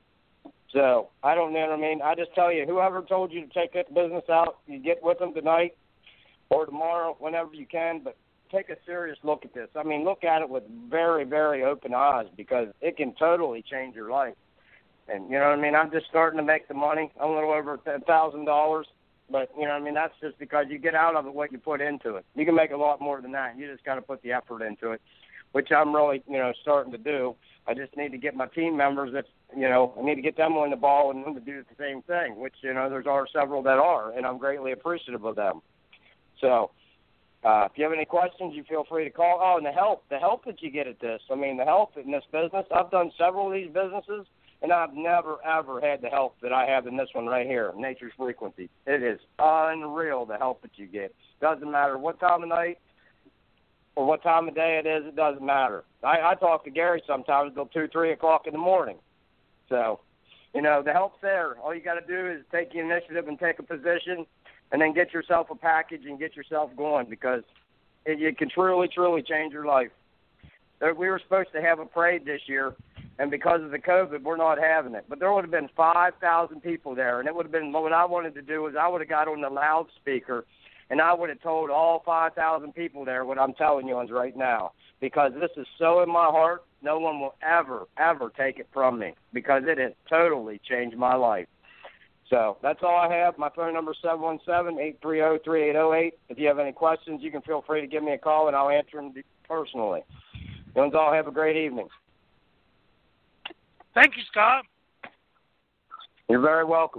So I don't know what I mean. I just tell you, whoever told you to take that business out, you get with them tonight or tomorrow, whenever you can, but take a serious look at this. I mean, look at it with very, very open eyes because it can totally change your life. And, you know what I mean, I'm just starting to make the money. I'm a little over $1,000. But, you know what I mean, that's just because you get out of it what you put into it. You can make a lot more than that. You just got to put the effort into it, which I'm really, starting to do. I just need to get my team members that, I need to get them on the ball and them to do the same thing, which, there's are several that are, and I'm greatly appreciative of them. So if you have any questions, you feel free to call. Oh, and the help that you get at this. I mean, the help in this business, I've done several of these businesses, and I've never, ever had the help that I have in this one right here, Nature's Frequency. It is unreal, the help that you get. Doesn't matter what time of night or what time of day it is, it doesn't matter. I talk to Gary sometimes until 2, 3 o'clock in the morning. So, the help's there. All you got to do is take the initiative and take a position and then get yourself a package and get yourself going because it can truly, truly change your life. We were supposed to have a parade this year, and because of the COVID, we're not having it. But there would have been 5,000 people there, and it would have been what I wanted to do is I would have got on the loudspeaker, and I would have told all 5,000 people there what I'm telling you right now because this is so in my heart, no one will ever, ever take it from me because it has totally changed my life. So that's all I have. My phone number is 717-830-3808. If you have any questions, you can feel free to give me a call, and I'll answer them personally. You all have a great evening. Thank you, Scott. You're very welcome.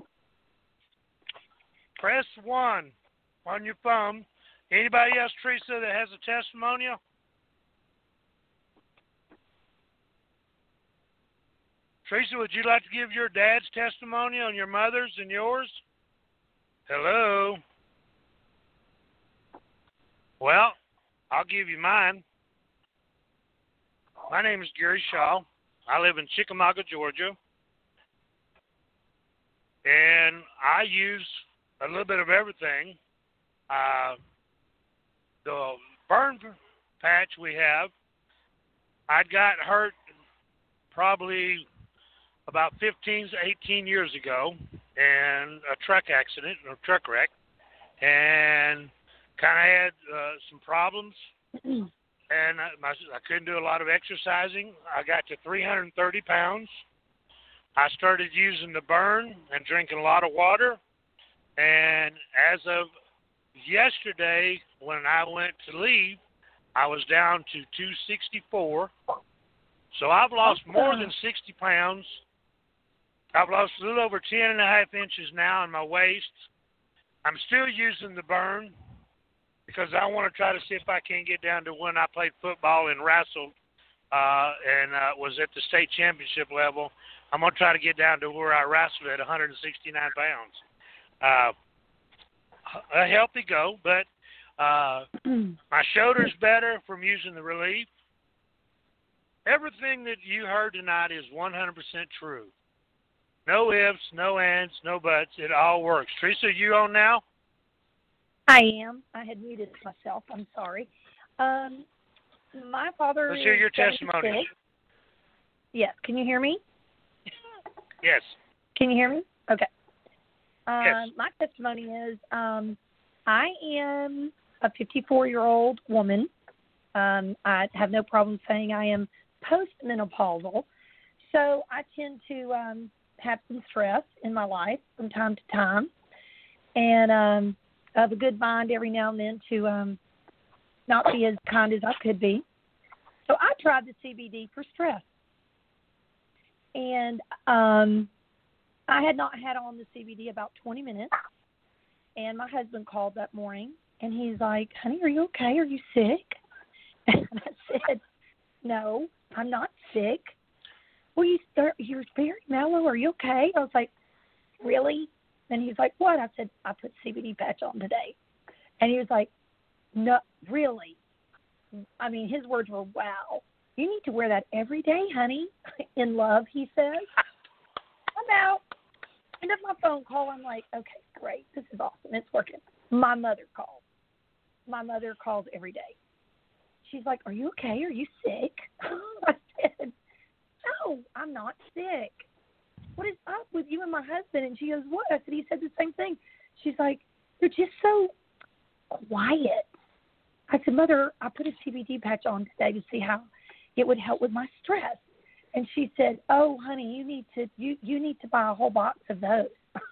Press 1 on your phone. Anybody else, Teresa, that has a testimonial? Teresa, would you like to give your dad's testimonial and your mother's and yours? Hello? Well, I'll give you mine. My name is Gary Shaw. I live in Chickamauga, Georgia. And I use a little bit of everything. The burn patch we have, I got hurt probably about 15 to 18 years ago in a truck accident, or truck wreck, and kind of had some problems. And I couldn't do a lot of exercising. I got to 330 pounds. I started using the burn and drinking a lot of water. And as of yesterday, when I went to leave, I was down to 264. So I've lost more than 60 pounds. I've lost a little over 10 and a half inches now in my waist. I'm still using the burn because I want to try to see if I can get down to when I played football and wrestled and was at the state championship level. I'm going to try to get down to where I wrestled at 169 pounds. A healthy go, but my shoulder's better from using the relief. Everything that you heard tonight is 100% true. No ifs, no ands, no buts. It all works. Teresa, you on now? I am. I had muted myself. I'm sorry. My father Let's hear your testimony. Yes. Can you hear me? Yes. Can you hear me? Okay. Yes. My testimony is I am a 54-year-old woman. I have no problem saying I am postmenopausal. So I tend to have some stress in my life from time to time. And I have a good mind every now and then to not be as kind as I could be. So I tried the CBD for stress. And I had not had on the CBD about 20 minutes. And my husband called that morning, and he's like, honey, are you okay? Are you sick? And I said, no, I'm not sick. Well, you're very mellow. Are you okay? I was like, really? And he's like, what? I said, I put CBD patch on today. And he was like, no, really? I mean, his words were, wow. You need to wear that every day, honey. In love, he says. I'm out. End of my phone call. I'm like, okay, great. This is awesome. It's working. My mother called. My mother calls every day. She's like, are you okay? Are you sick? I said, no, I'm not sick. What is up with you and my husband? And she goes, what? I said, he said the same thing. She's like, you're just so quiet. I said, Mother, I put a CBD patch on today to see how it would help with my stress. And she said, oh, honey, you need to buy a whole box of those.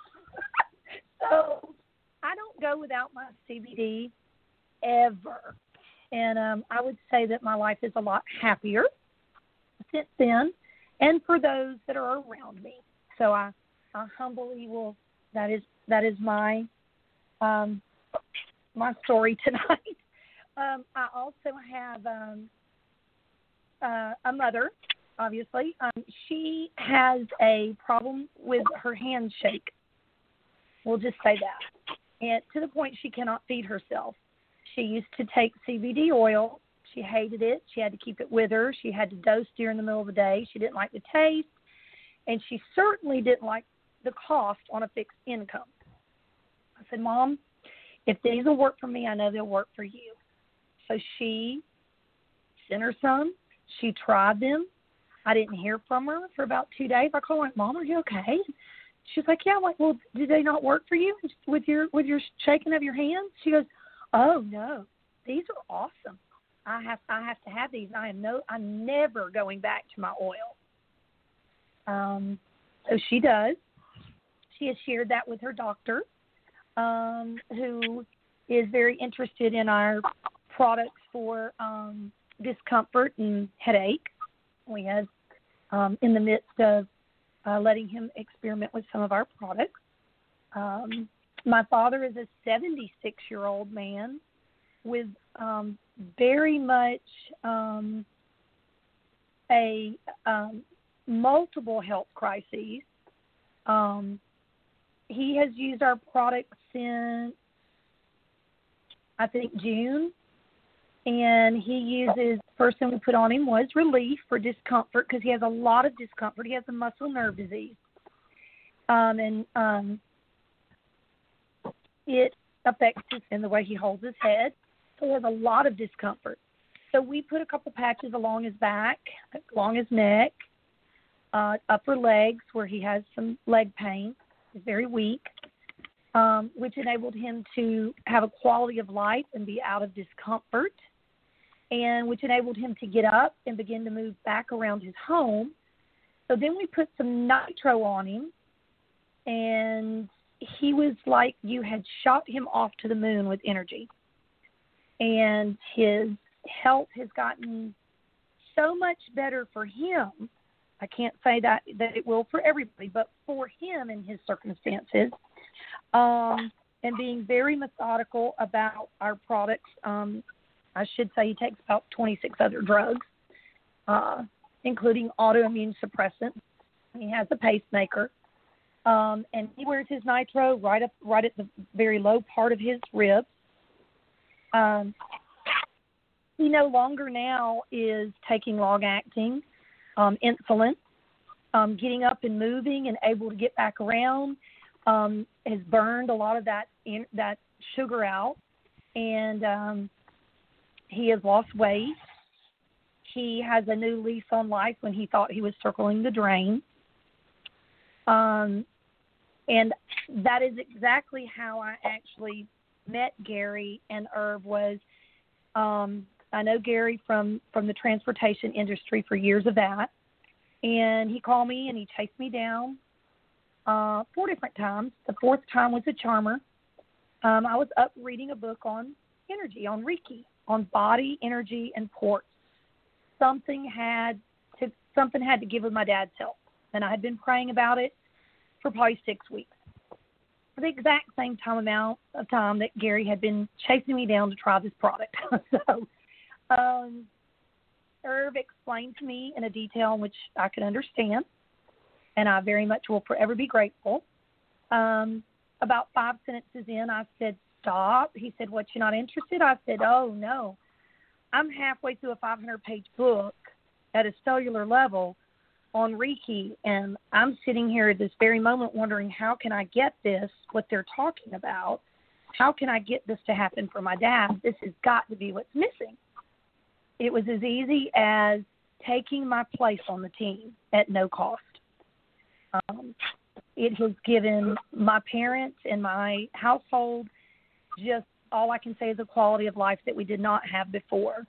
So I don't go without my CBD ever. And I would say that my life is a lot happier since then, and for those that are around me. So I humbly will. That is my my story tonight. I also have a mother. Obviously, she has a problem with her handshake. We'll just say that, and to the point she cannot feed herself. She used to take CBD oil. She hated it. She had to keep it with her. She had to dose during the middle of the day. She didn't like the taste, and she certainly didn't like the cost on a fixed income. I said, Mom, if these will work for me, I know they'll work for you. So she sent her some. She tried them. I didn't hear from her for about 2 days. I called her, like, Mom, are you okay? She's like, yeah. I'm like, well, did they not work for you with your shaking of your hands? She goes, oh no, these are awesome. I have to have these. I'm never going back to my oil. So she does. She has shared that with her doctor, who is very interested in our products for discomfort and headache. We have in the midst of letting him experiment with some of our products. My father is a 76-year-old man with very much a multiple health crises. he has used our product since, I think, June. And he uses, first thing we put on him was Relief for discomfort, because he has a lot of discomfort. He has a muscle nerve disease. It affects him in the way he holds his head. So he has a lot of discomfort. So we put a couple patches along his back, along his neck, upper legs where he has some leg pain. He's very weak, which enabled him to have a quality of life and be out of discomfort, and which enabled him to get up and begin to move back around his home. So then we put some nitro on him, and he was like you had shot him off to the moon with energy. And his health has gotten so much better for him. I can't say that it will for everybody, but for him in his circumstances, and being very methodical about our products. I should say he takes about 26 other drugs, including autoimmune suppressants. He has a pacemaker. And he wears his nitro right at the very low part of his ribs. He no longer now is taking long-acting insulin. Getting up and moving and able to get back around has burned a lot of that sugar out, and he has lost weight. He has a new lease on life when he thought he was circling the drain. And that is exactly how I actually met Gary and Irv. Was I know Gary from the transportation industry for years of that, and he called me and he chased me down 4 different times. The fourth time was a charmer. I was up reading a book on energy, on Reiki, on body, energy, and ports. Something had to give with my dad's health, and I had been praying about it for probably 6 weeks. For the exact same amount of time that Gary had been chasing me down to try this product. So Irv explained to me in a detail in which I could understand, and I very much will forever be grateful. About 5 sentences in, I said, "Stop." He said, "What, you're not interested?" I said, "Oh, no. I'm halfway through a 500-page book at a cellular level on Reiki, and I'm sitting here at this very moment wondering, how can I get this, what they're talking about? How can I get this to happen for my dad? This has got to be what's missing." It was as easy as taking my place on the team at no cost. It has given my parents and my household just all I can say is a quality of life that we did not have before.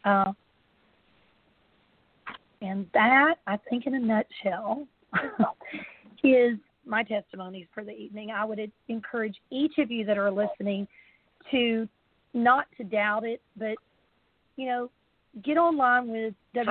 And that, I think in a nutshell, is my testimonies for the evening. I would encourage each of you that are listening to not to doubt it, but, get online with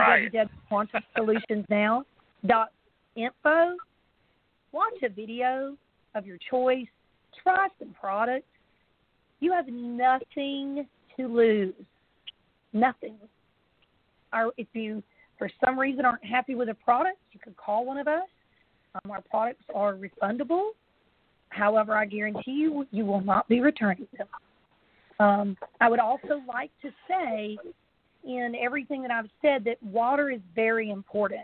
www.quantumsolutionsnow.info. Watch a video of your choice. Try some products. You have nothing to lose. Nothing. If you, for some reason, aren't happy with a product, you can call one of us. Our products are refundable. However, I guarantee you, you will not be returning them. I would also like to say, in everything that I've said, that water is very important.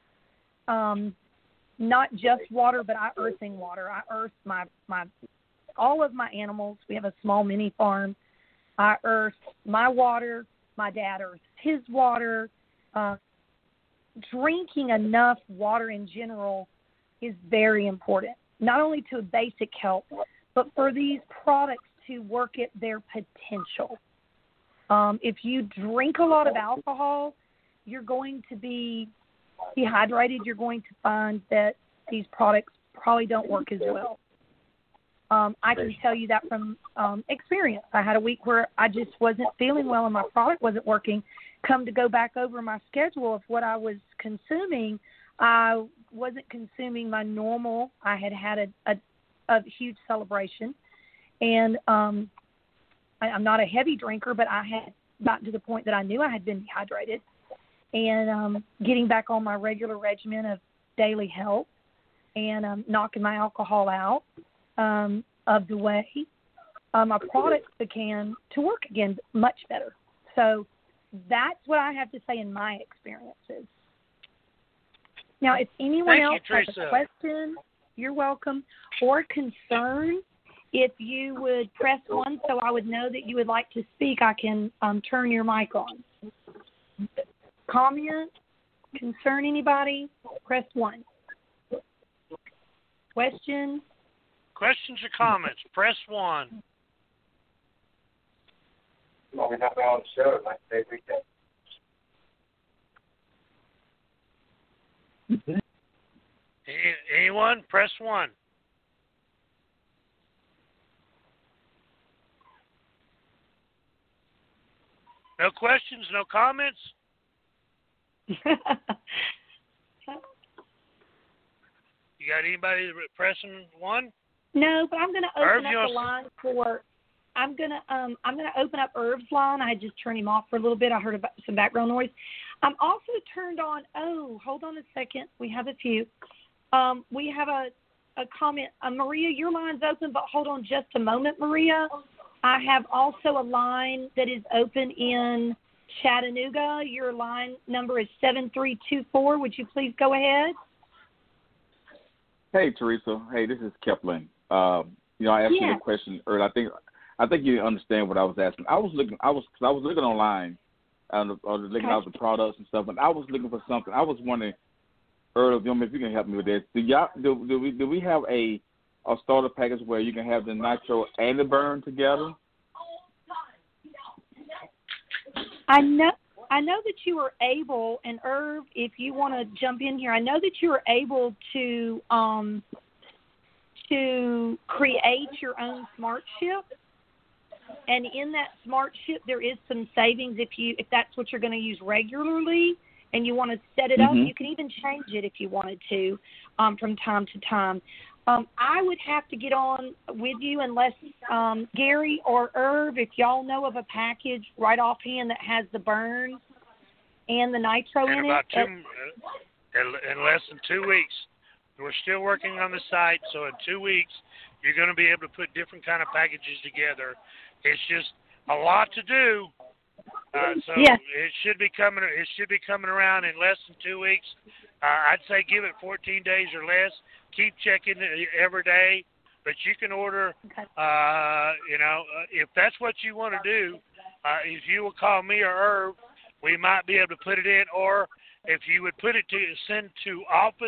Not just water, but I earthing water. I earth my all of my animals. We have a small mini farm. I earth my water. My dad earths his water. Drinking enough water in general is very important, not only to basic health, but for these products to work at their potential. If you drink a lot of alcohol, you're going to be dehydrated. You're going to find that these products probably don't work as well. I can tell you that from experience. I had a week where I just wasn't feeling well and my product wasn't working. Come to go back over my schedule of what I was consuming, I wasn't consuming my normal. I had a huge celebration, and I'm not a heavy drinker, but I had gotten to the point that I knew I had been dehydrated, and getting back on my regular regimen of daily health and knocking my alcohol out. of the way my products began to work again much better. So that's what I have to say in my experiences. Now, if anyone else has a question, you're welcome, or concern, if you would press 1 so I would know that you would like to speak, I can turn your mic on. Comment, concern anybody, press 1. Question? Questions or comments, press 1. Well, we have on the show like every day. Anyone? Press 1. No questions, no comments? You got anybody pressing 1? No, but I'm going to open Irv, up the line for. I'm going to open up Irv's line. I just turned him off for a little bit. I heard some background noise. I'm also turned on. Oh, hold on a second. We have a few. We have a comment. Maria, your line's open, but hold on just a moment, Maria. I have also a line that is open in Chattanooga. Your line number is 7324. Would you please go ahead? Hey, Teresa. Hey, this is Kepling. I asked you a question earlier. I think you understand what I was asking. I was looking online, looking at the products and stuff, and I was looking for something. I was wondering, Earl, if you can help me with this. Do we have a starter package where you can have the nitro and the burn together? I know that you were able, and Irv, if you want to jump in here, I know that you were able to create your own smart ship. And in that smart ship, there is some savings if that's what you're going to use regularly, and you want to set it up. You can even change it if you wanted to from time to time. I would have to get on with you unless Gary or Irv, if y'all know of a package right offhand that has the burn and the nitro in about it. In less than 2 weeks. We're still working on the site, so in 2 weeks, you're going to be able to put different kind of packages together. It's just a lot to do. It should be coming. It should be coming around in less than 2 weeks. I'd say give it 14 days or less. Keep checking it every day, but you can order. If that's what you want to do, if you will call me or Irv, we might be able to put it in. Or if you would send to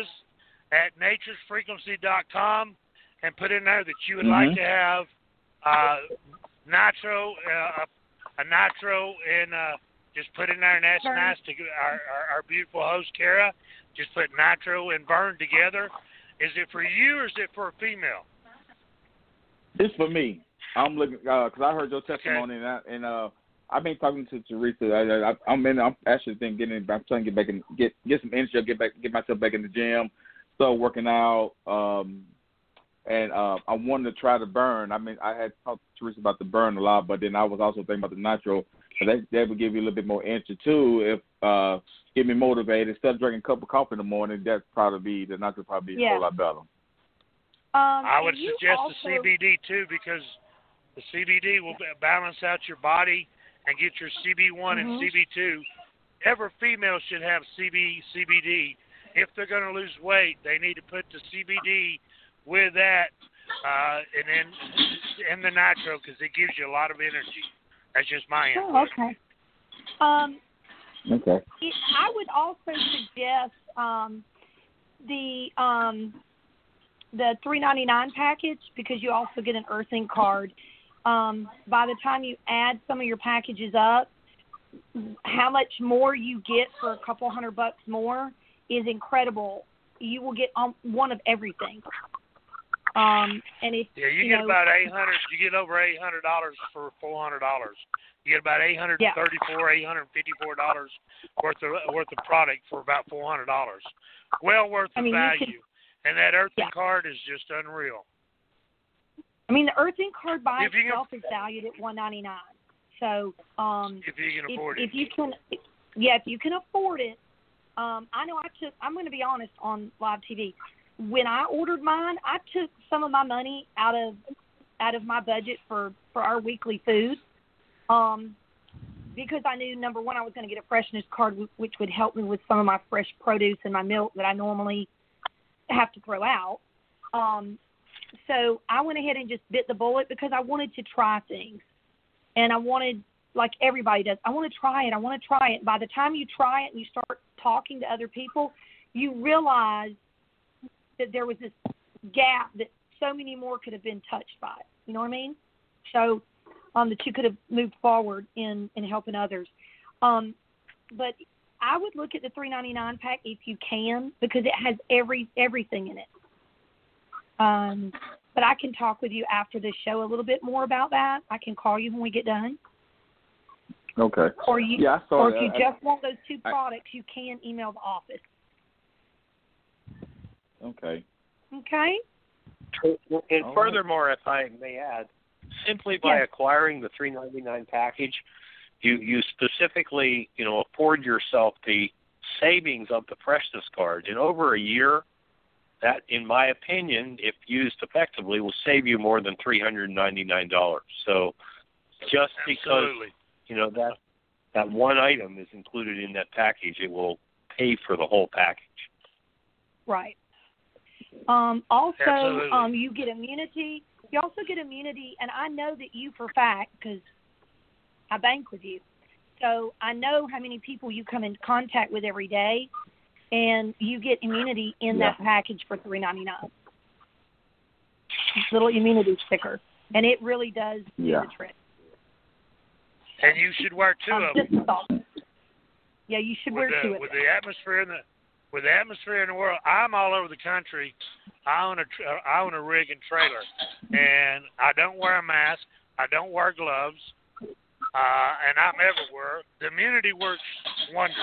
office@naturesfrequency.com and put in there that you would like to have nitro, a nitro, and just put in there, and that's nice to our beautiful host, Kara. Just put nitro and burn together. Is it for you or is it for a female? It's for me. I'm looking because I heard your testimony and I've been talking to Teresa. I'm actually thinking I'm trying to get back and get some energy, get myself back in the gym, start working out. And I wanted to try the burn. I mean, I had talked to Teresa about the burn a lot, but then I was also thinking about the nitro. So that would give you a little bit more energy too. If get me motivated instead of drinking a cup of coffee in the morning, the nitro probably be a whole lot better. I would suggest the CBD too, because the CBD will balance out your body and get your CB1 and CB2. Every female should have CBD. If they're going to lose weight, they need to put the CBD with that and then the nitro, because it gives you a lot of energy. That's just my input. Oh, okay. Okay. I would also suggest the $3.99 package, because you also get an earthing card. By the time you add some of your packages up, how much more you get for a couple $100 more is incredible. You will get one of everything. And if you get about $800. You get over $800 for $400. You get about $834, $854 worth of product for about $400. Well worth the value. And that earthing card is just unreal. I mean, the earthing card by itself is valued at $199. So if you can afford it, if you can afford it. I'm going to be honest on live TV. when I ordered mine, I took some of my money out of my budget for our weekly food, because I knew, number one, I was going to get a freshness card, which would help me with some of my fresh produce and my milk that I normally have to throw out. So I went ahead and just bit the bullet because I wanted to try things, and I wanted, like everybody does, I want to try it. I want to try it. By the time you try it and you start talking to other people, you realize that there was this gap that so many more could have been touched by it. You know what I mean? So that you could have moved forward in helping others. But I would look at the $3.99 pack if you can, because it has everything in it. But I can talk with you after this show a little bit more about that. I can call you when we get done. Okay. Or you, yeah, I saw or that. if you just want those two products, you can email the office. Okay. Okay. And furthermore, if I may add, simply by acquiring the $3.99 package, you specifically, afford yourself the savings of the freshness card. In over a year, that, in my opinion, if used effectively, will save you more than $399. So just because that one item is included in that package, it will pay for the whole package. Right. Also, Absolutely. you get immunity. You also get immunity, and I know that you for a fact, because I bank with you. So I know how many people you come into contact with every day, and you get immunity in that package for $3.99. Little immunity sticker, and it really does do the trick. And you should wear two of them. Yeah, you should wear two of them. With the atmosphere in the world, I'm all over the country. I own a rig and trailer, and I don't wear a mask. I don't wear gloves, and I'm everywhere. The immunity works wonders.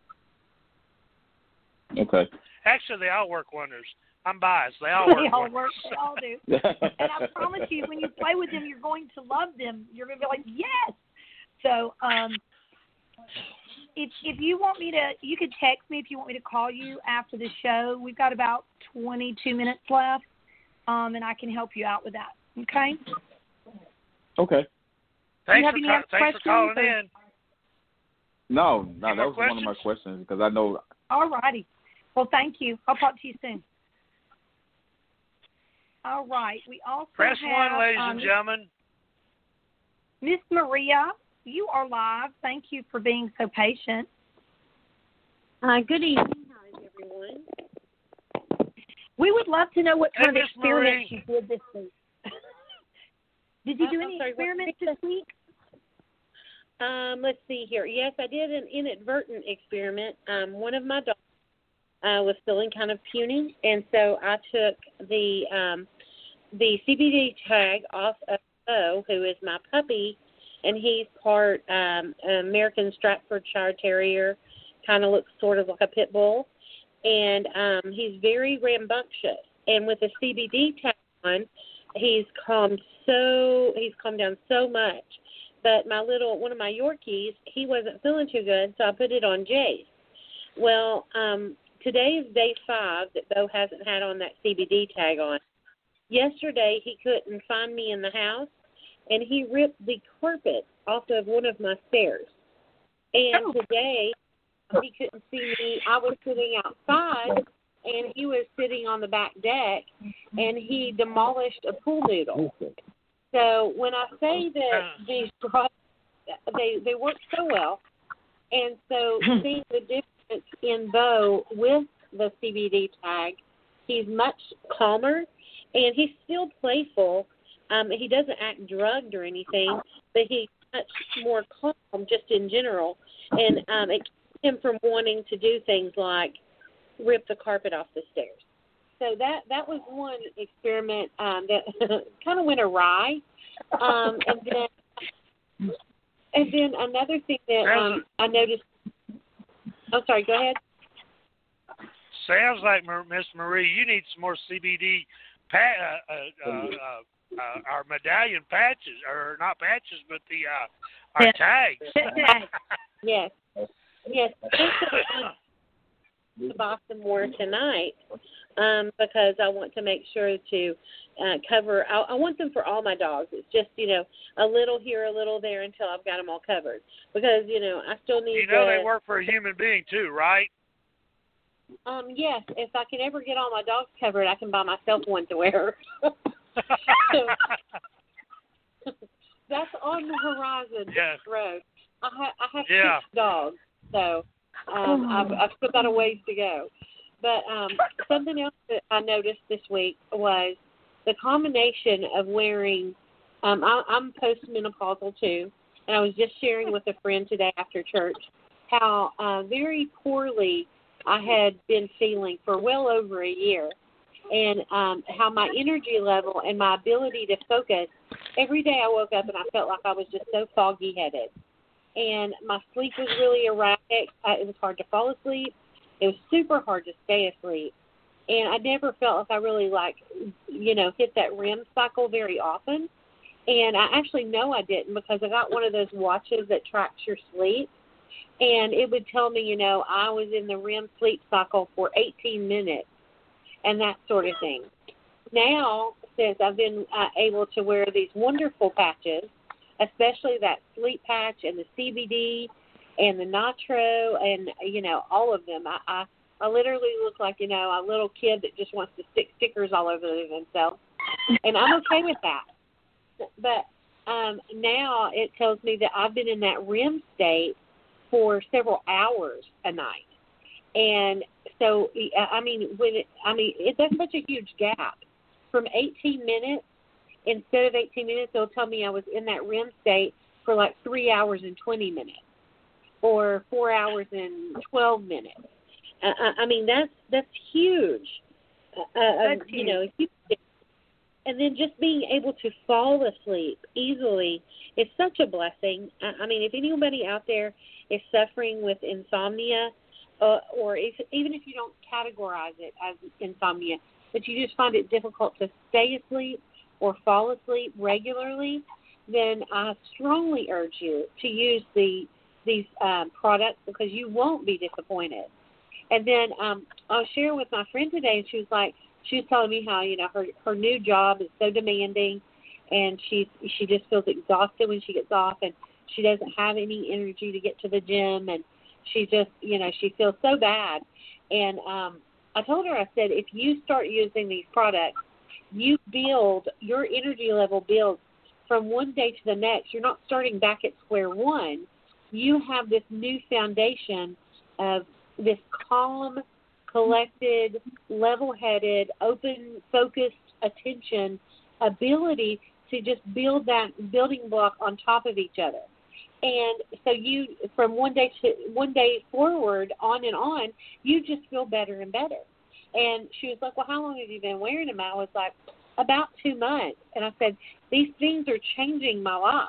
Okay. Actually, they all work wonders. I'm biased. They all work wonders. They all do. And I promise you, when you play with them, you're going to love them. You're going to be like, yes. So, if you want me to, you could text me if you want me to call you after the show. We've got about 22 minutes left, and I can help you out with that. Okay? Okay. Thanks for calling in. No, that was questions? one of my questions, because I know. All righty. Well, thank you. I'll talk to you soon. All right. We also Press have, 1, ladies and gentlemen. Miss Maria, you are live. Thank you for being so patient. Good evening. Hi, everyone. We would love to know what kind of Miss experiments Marie. you did this week. Did you do any experiments this week? Let's see here. Yes, I did an inadvertent experiment. One of my dogs was feeling kind of puny, and so I took the CBD tag off of Bo, who is my puppy, and he's part American Staffordshire Terrier, kind of looks sort of like a pit bull, and he's very rambunctious. And with the CBD tag on, he's calmed down so much. But one of my Yorkies, he wasn't feeling too good, so I put it on Jace. Well, today is day 5 that Bo hasn't had on that CBD tag on. Yesterday, he couldn't find me in the house, and he ripped the carpet off of one of my stairs. And today, he couldn't see me. I was sitting outside, and he was sitting on the back deck, and he demolished a pool noodle. So when I say that these drugs, they work so well, and so seeing the difference in Bo with the CBD tag, he's much calmer, and he's still playful. He doesn't act drugged or anything, but he's much more calm just in general, and it keeps him from wanting to do things like rip the carpet off the stairs. So that was one experiment that kind of went awry. And then another thing that I noticed. I'm sorry. Go ahead. Sounds like, Miss Marie, you need some more CBD our medallion patches, or not patches, but our tags. Yes. To buy some more tonight. because I want to make sure to cover. I want them for all my dogs. It's just, a little here, a little there until I've got them all covered. Because, I still need they work for a human being too, right? Yes. If I can ever get all my dogs covered, I can buy myself one to wear. So, that's on the horizon. Yes. Road. I have 6 Yeah. dogs, so I've still got a ways to go. But something else that I noticed this week was the combination of wearing. I'm postmenopausal too, and I was just sharing with a friend today after church how very poorly I had been feeling for well over a year, and how my energy level and my ability to focus. Every day I woke up and I felt like I was just so foggy-headed, and my sleep was really erratic. It was hard to fall asleep. It was super hard to stay asleep. And I never felt like I really, hit that REM cycle very often. And I actually know I didn't because I got one of those watches that tracks your sleep. And it would tell me, I was in the REM sleep cycle for 18 minutes and that sort of thing. Now, since I've been able to wear these wonderful patches, especially that sleep patch and the CBD and the Nitro and, all of them. I literally look like, a little kid that just wants to stick stickers all over themselves. And I'm okay with that. But now it tells me that I've been in that REM state for several hours a night. And so, that's such a huge gap. From 18 minutes, instead of 18 minutes, it'll tell me I was in that REM state for like 3 hours and 20 minutes. Or 4 hours and 12 minutes. That's huge. That's huge. And then just being able to fall asleep easily is such a blessing. If anybody out there is suffering with insomnia, or even if you don't categorize it as insomnia, but you just find it difficult to stay asleep or fall asleep regularly, then I strongly urge you to use these products because you won't be disappointed. And then I'll share with my friend today, and she was telling me how her new job is so demanding, and she just feels exhausted when she gets off, and she doesn't have any energy to get to the gym, and she just she feels so bad. And I told her, I said, if you start using these products, you build your energy level builds from one day to the next. You're not starting back at square one. You have this new foundation of this calm, collected, level-headed, open, focused attention ability to just build that building block on top of each other. And so you, from one day forward, on and on, you just feel better and better. And she was like, well, how long have you been wearing them? I was like, about 2 months. And I said, these things are changing my life.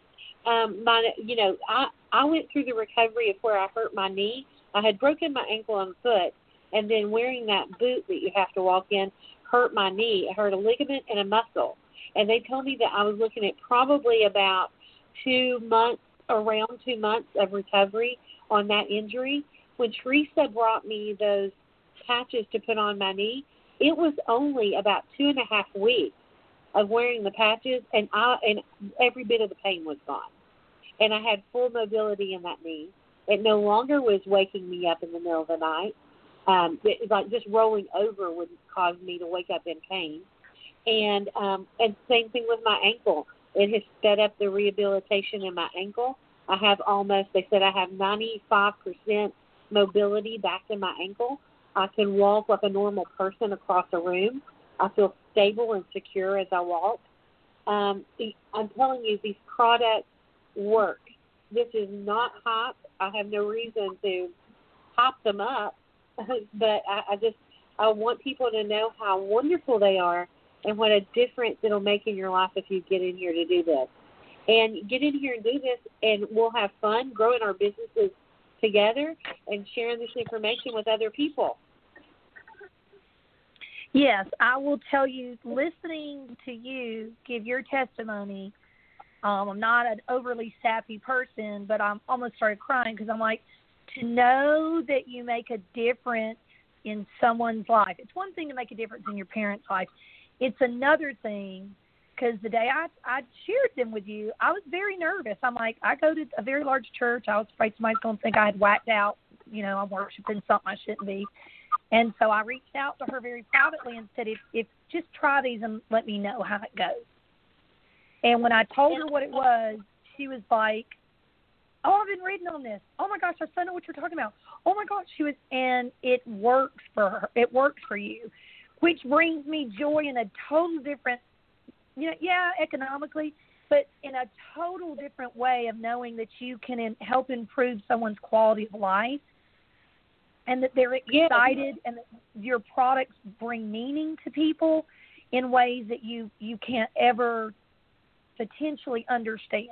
I went through the recovery of where I hurt my knee. I had broken my ankle and foot, and then wearing that boot that you have to walk in hurt my knee. It hurt a ligament and a muscle. And they told me that I was looking at probably about 2 months, around 2 months of recovery on that injury. When Teresa brought me those patches to put on my knee, it was only about 2.5 weeks of wearing the patches, and every bit of the pain was gone. And I had full mobility in that knee. It no longer was waking me up in the middle of the night. It, like just rolling over would cause me to wake up in pain. And same thing with my ankle. It has sped up the rehabilitation in my ankle. They said I have 95% mobility back in my ankle. I can walk like a normal person across a room. I feel stable and secure as I walk. I'm telling you, these products work. This is not hype. I have no reason to hype them up, but I want people to know how wonderful they are and what a difference it'll make in your life if you get in here to do this. And get in here and do this, and we'll have fun growing our businesses together and sharing this information with other people. Yes, I will tell you, listening to you give your testimony, I'm not an overly sappy person, but I almost started crying because I'm like, to know that you make a difference in someone's life. It's one thing to make a difference in your parents' life. It's another thing, because the day I shared them with you, I was very nervous. I'm like, I go to a very large church. I was afraid somebody's going to think I had whacked out. I'm worshiping something I shouldn't be. And so I reached out to her very privately and said, if just try these and let me know how it goes. And when I told her what it was, she was like, oh, I've been reading on this. Oh, my gosh, I still know what you're talking about. Oh, my gosh. And it works for her. It works for you, which brings me joy in a total different, economically, but in a total different way of knowing that you can help improve someone's quality of life and that they're excited and that your products bring meaning to people in ways that you can't ever potentially understand.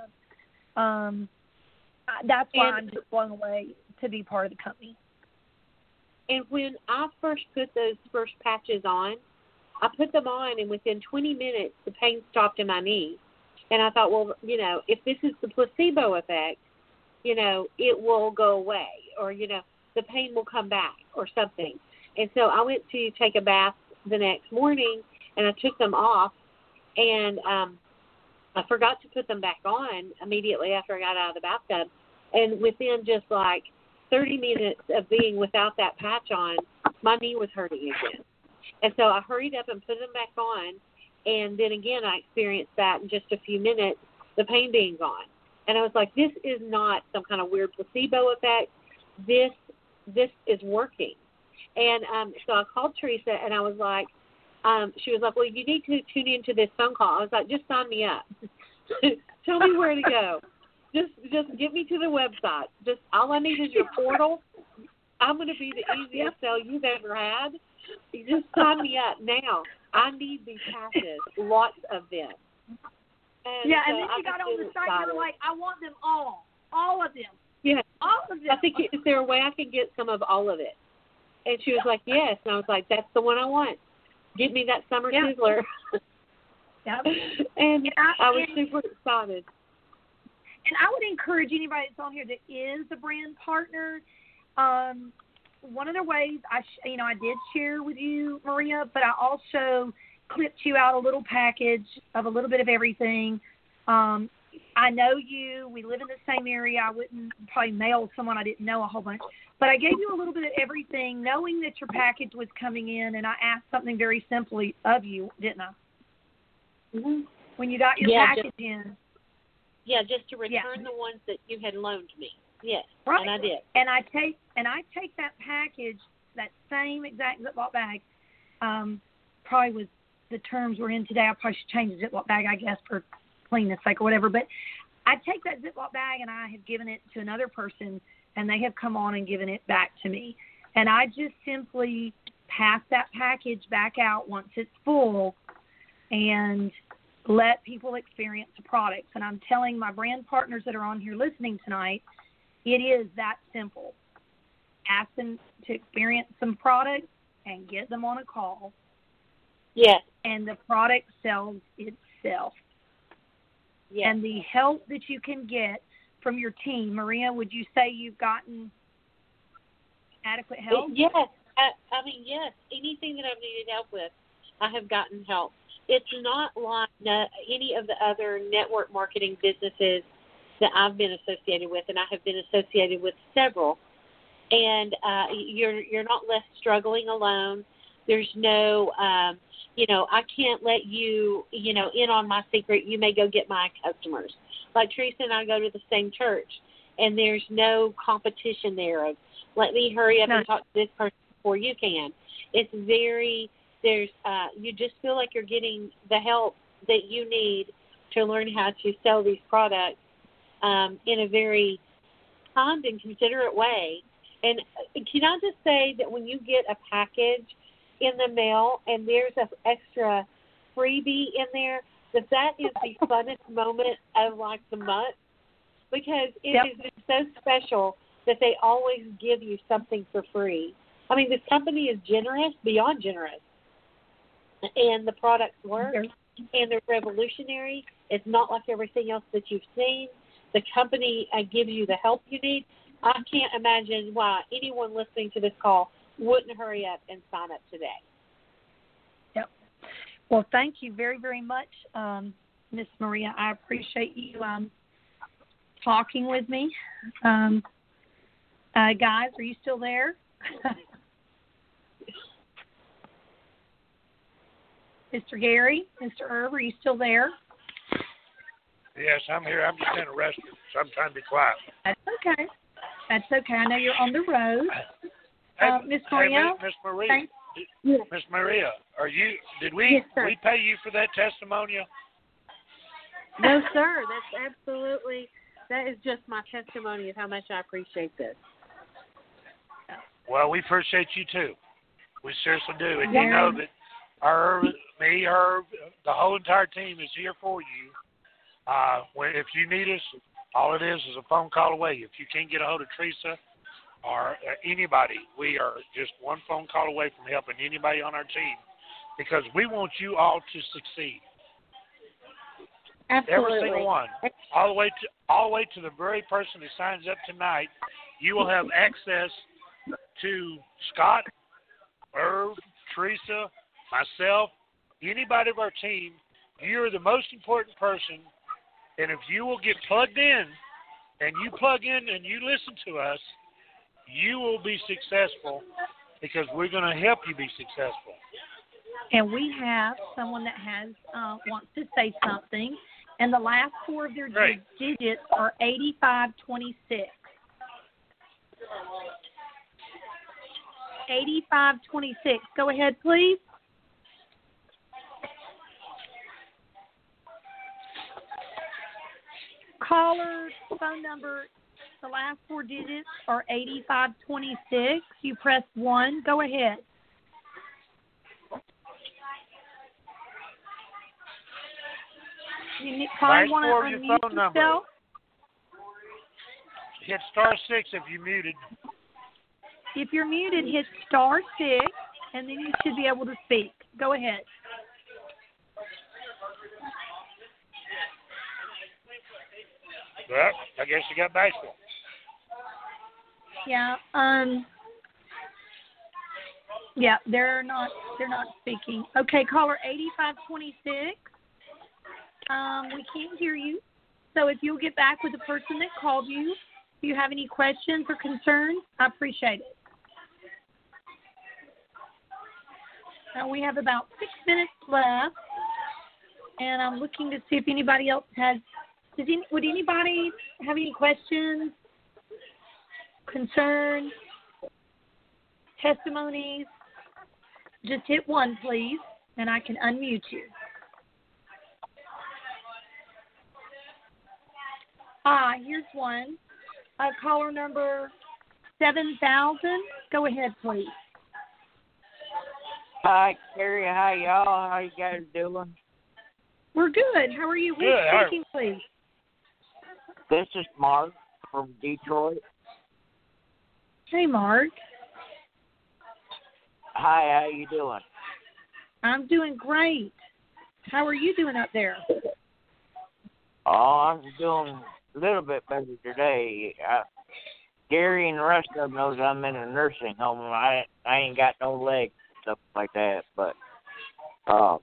That's why I'm just blown away to be part of the company. And when I first put those first patches on, I put them on, and within 20 minutes, the pain stopped in my knee. And I thought, well, if this is the placebo effect, it will go away, or, the pain will come back or something. And so I went to take a bath the next morning, and I took them off, and I forgot to put them back on immediately after I got out of the bathtub. And within just like 30 minutes of being without that patch on, my knee was hurting again. And so I hurried up and put them back on, and then again I experienced that in just a few minutes, the pain being gone. And I was like, this is not some kind of weird placebo effect. This is working. And so I called Teresa, and I was like, she was like, well, you need to tune into this phone call. I was like, just sign me up. Tell me where to go. Just get me to the website. Just all I need is your portal. I'm going to be the easiest sell you've ever had. You just sign me up now. I need these passes, lots of them. And and then you got on the site and you were like, I want them all of them. Yeah, all of them. I think, is there a way I can get some of all of it? And she was like, yes. And I was like, that's the one I want. Give me that summer sizzler. Yep. And I was super excited. And I would encourage anybody that's on here that is a brand partner. One of the ways I did share with you, Maria, but I also clipped you out a little package of a little bit of everything. I know you. We live in the same area. I wouldn't probably mail someone I didn't know a whole bunch. But I gave you a little bit of everything, knowing that your package was coming in, and I asked something very simply of you, didn't I? Mm-hmm. When you got your package in. Yeah, just to return the ones that you had loaned me. Yes, right. And I did. And I take that package, that same exact Ziploc bag, probably with the terms we're in today, I probably should change the Ziploc bag, I guess, for cleanness sake or whatever. But I take that Ziploc bag and I have given it to another person, and they have come on and given it back to me. And I just simply pass that package back out once it's full and let people experience the products. And I'm telling my brand partners that are on here listening tonight, it is that simple. Ask them to experience some products and get them on a call. Yes. And the product sells itself. Yes. And the help that you can get from your team, Maria, would you say you've gotten adequate help? Yes. I mean, yes. Anything that I've needed help with, I have gotten help. It's not like any of the other network marketing businesses that I've been associated with, and I have been associated with several. And you're not left struggling alone. There's no, I can't let you, in on my secret. You may go get my customers. Like Teresa and I go to the same church, and there's no competition there of let me hurry up and talk to this person before you can. It's you just feel like you're getting the help that you need to learn how to sell these products in a very kind and considerate way. And can I just say that when you get a package in the mail and there's an extra freebie in there, that is the funnest moment of like the month, because it is so special that they always give you something for free. I mean, this company is generous, beyond generous, and the products work, and they're revolutionary. It's not like everything else that you've seen. The company gives you the help you need. I can't imagine why anyone listening to this call wouldn't hurry up and sign up today. Yep. Well, thank you very, very much, Miss Maria. I appreciate you talking with me. Guys, are you still there? Mr. Gary, Mr. Irv, are you still there? Yes, I'm here. I'm just in a restroom, so I'm trying to be quiet. That's okay. That's okay. I know you're on the road. Miss Hey, Maria? Miss Maria. Miss Maria, did we Yes, sir. we pay you for that testimonial? No, sir. That is just my testimony of how much I appreciate this. Well, we appreciate you too. We seriously do. And Yeah. you know that Irv, the whole entire team is here for you. If you need us, all it is a phone call away. If you can't get a hold of Teresa or anybody, we are just one phone call away from helping anybody on our team, because we want you all to succeed. Absolutely. Every single one, all the way to the very person who signs up tonight. You will have access to Scott, Irv, Teresa, myself, anybody of our team. You're the most important person, and if you will get plugged in, and you plug in and you listen to us, you will be successful, because we're going to help you be successful. And we have someone that has wants to say something, and the last four of their Great. digits are 8526. 8526. Go ahead, please. Caller phone number, the last four digits are 8526. You press 1. Go ahead. You probably Last want four to of your unmute phone number. yourself. Hit *6 if you're muted. If you're muted, hit *6, and then you should be able to speak. Go ahead. Well, I guess you got bashful. Yeah. Yeah, they're not speaking. Okay, caller 8526. We can't hear you. So if you'll get back with the person that called you, if you have any questions or concerns, I appreciate it. Now we have about 6 minutes left, and I'm looking to see if anybody else has. Would anybody have any questions, concerns, testimonies? Just hit 1, please, and I can unmute you. Here's one. Caller number 7000. Go ahead, please. Hi, Carrie. Hi, y'all. How you guys doing? We're good. How are you? Who's Good. speaking, please? This is Mark from Detroit. Hey, Mark. Hi, how you doing? I'm doing great. How are you doing up there? Oh, I'm doing a little bit better today. Gary and the rest of them knows I'm in a nursing home. I ain't got no legs, stuff like that. But I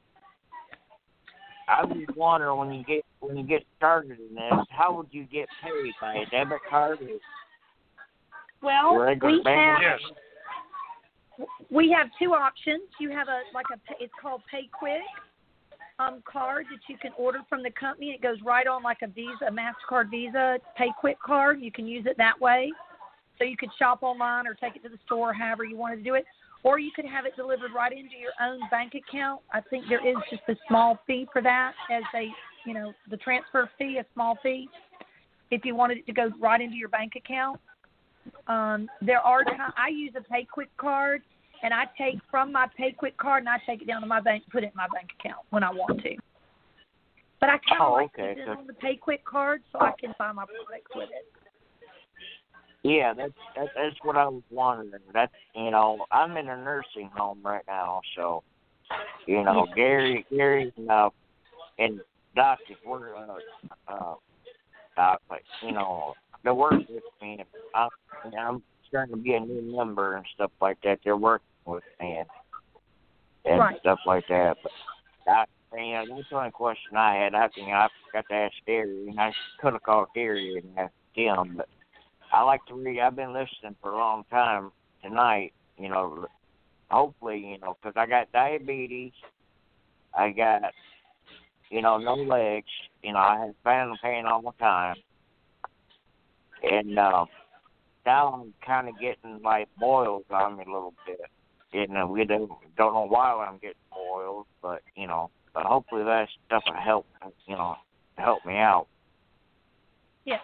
was wondering, when you get started in this, how would you get paid, by a debit card? Well, Yes. we have two options. You have it's called PayQuick card that you can order from the company. It goes right on like a MasterCard Visa PayQuick card. You can use it that way. So you could shop online or take it to the store, however you wanted to do it. Or you could have it delivered right into your own bank account. I think there is just a small fee for that, as the transfer fee, a small fee, if you wanted it to go right into your bank account. There are I use a PayQuick card, and I take from my PayQuick card and I take it down to my bank, put it in my bank account when I want to. But I kind of like it on the PayQuick card so I can buy my products with it. Yeah, that's what I was wondering. That's I'm in a nursing home right now, so Gary and Doctor, we're Doc, but they work with me. I'm starting to be a new member and stuff like that. They're working with me and stuff like that. But that's the only question I had. I forgot to ask Gary, and I could have called Gary and asked him. But I like to read. I've been listening for a long time tonight. Hopefully, because I got diabetes. I got, no legs. I had phantom pain all the time. And now I'm kind of getting, like, boils on me a little bit. We don't know why I'm getting boils, but, but hopefully that stuff will help, help me out. Yes.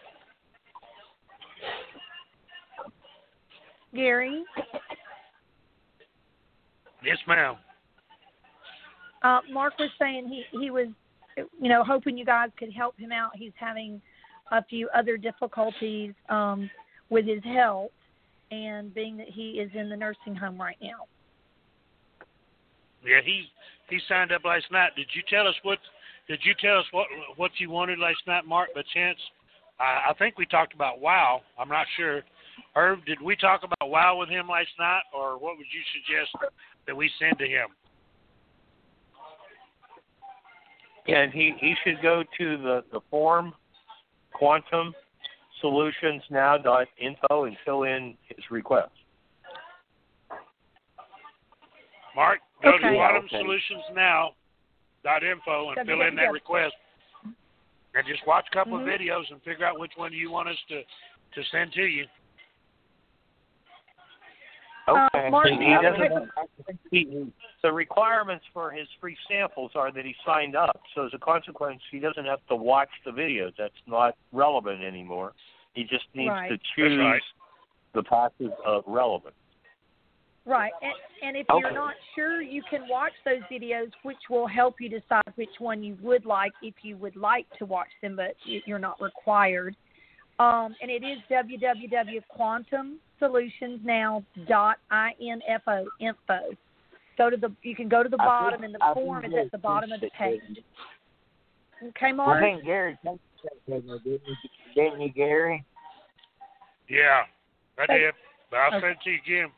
Gary? Yes, ma'am. Mark was saying he was, hoping you guys could help him out. He's having a few other difficulties with his health, and being that he is in the nursing home right now. Yeah, he signed up last night. Did you tell us what you wanted last night, Mark? By chance, I think we talked about WOW. I'm not sure. Herb, did we talk about WOW with him last night, or what would you suggest that we send to him? Yeah, and he should go to the forum, quantumsolutionsnow.info, and fill in his request. Mark, go to quantumsolutionsnow.info and fill in that request. And just watch a couple of videos and figure out which one you want us to send to you. Okay. Mark, the requirements for his free samples are that he signed up. So as a consequence, he doesn't have to watch the videos. That's not relevant anymore. He just needs to choose the paths of relevance. Right. And if you're not sure, you can watch those videos, which will help you decide which one you would like if you would like to watch them, but you're not required. And it is www.quantumsolutionsnow.info. You can go to the bottom, and the form is at the bottom of the page. Okay, Mark? I think Gary, didn't you, Gary? Yeah, I did. But I'll send it to you again.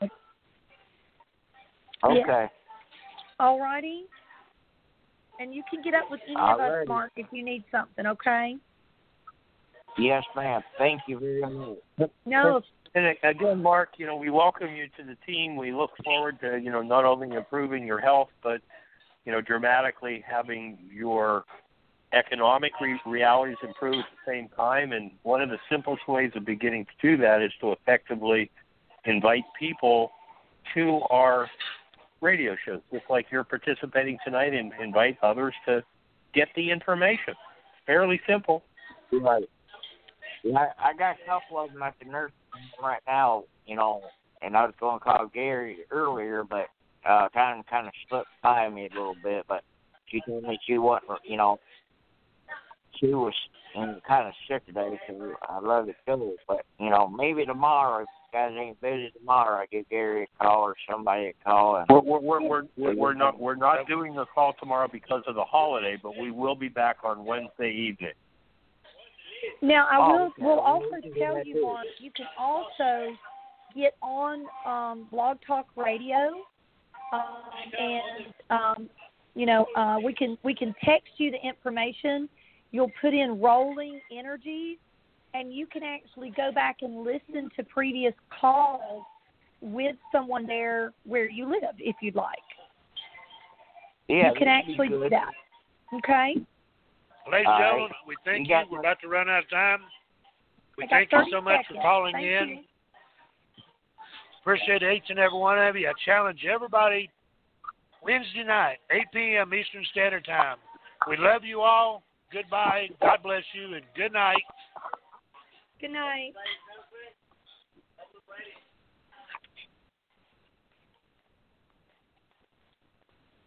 Okay. Yeah. All righty. And you can get up with any of us, Mark, if you need something, okay? Yes, ma'am. Thank you very much. No. And again, Mark, we welcome you to the team. We look forward to, not only improving your health, but, dramatically having your economic realities improve at the same time. And one of the simplest ways of beginning to do that is to effectively invite people to our radio shows, just like you're participating tonight, and invite others to get the information. Fairly simple. Right. Yeah, I got a couple of them at the nursing home right now, and I was going to call Gary earlier, but kind of slipped by me a little bit. But she told me she wasn't, she was kind of sick today, so I love it too. But maybe tomorrow, if you guys ain't busy tomorrow, I give Gary a call or somebody a call. And we're not doing the call tomorrow because of the holiday, but we will be back on Wednesday evening. Now, will also tell you, Mark, you can also get on Blog Talk Radio, we can text you the information. You'll put in Rolling Energies, and you can actually go back and listen to previous calls with someone there where you live, if you'd like. Yeah, you can actually do that. Okay? Ladies and gentlemen, we thank you. We're about to run out of time. We thank you so much for calling in. Appreciate each and every one of you. I challenge everybody Wednesday night, 8 p.m. Eastern Standard Time. We love you all. Goodbye. God bless you, and good night. Good night.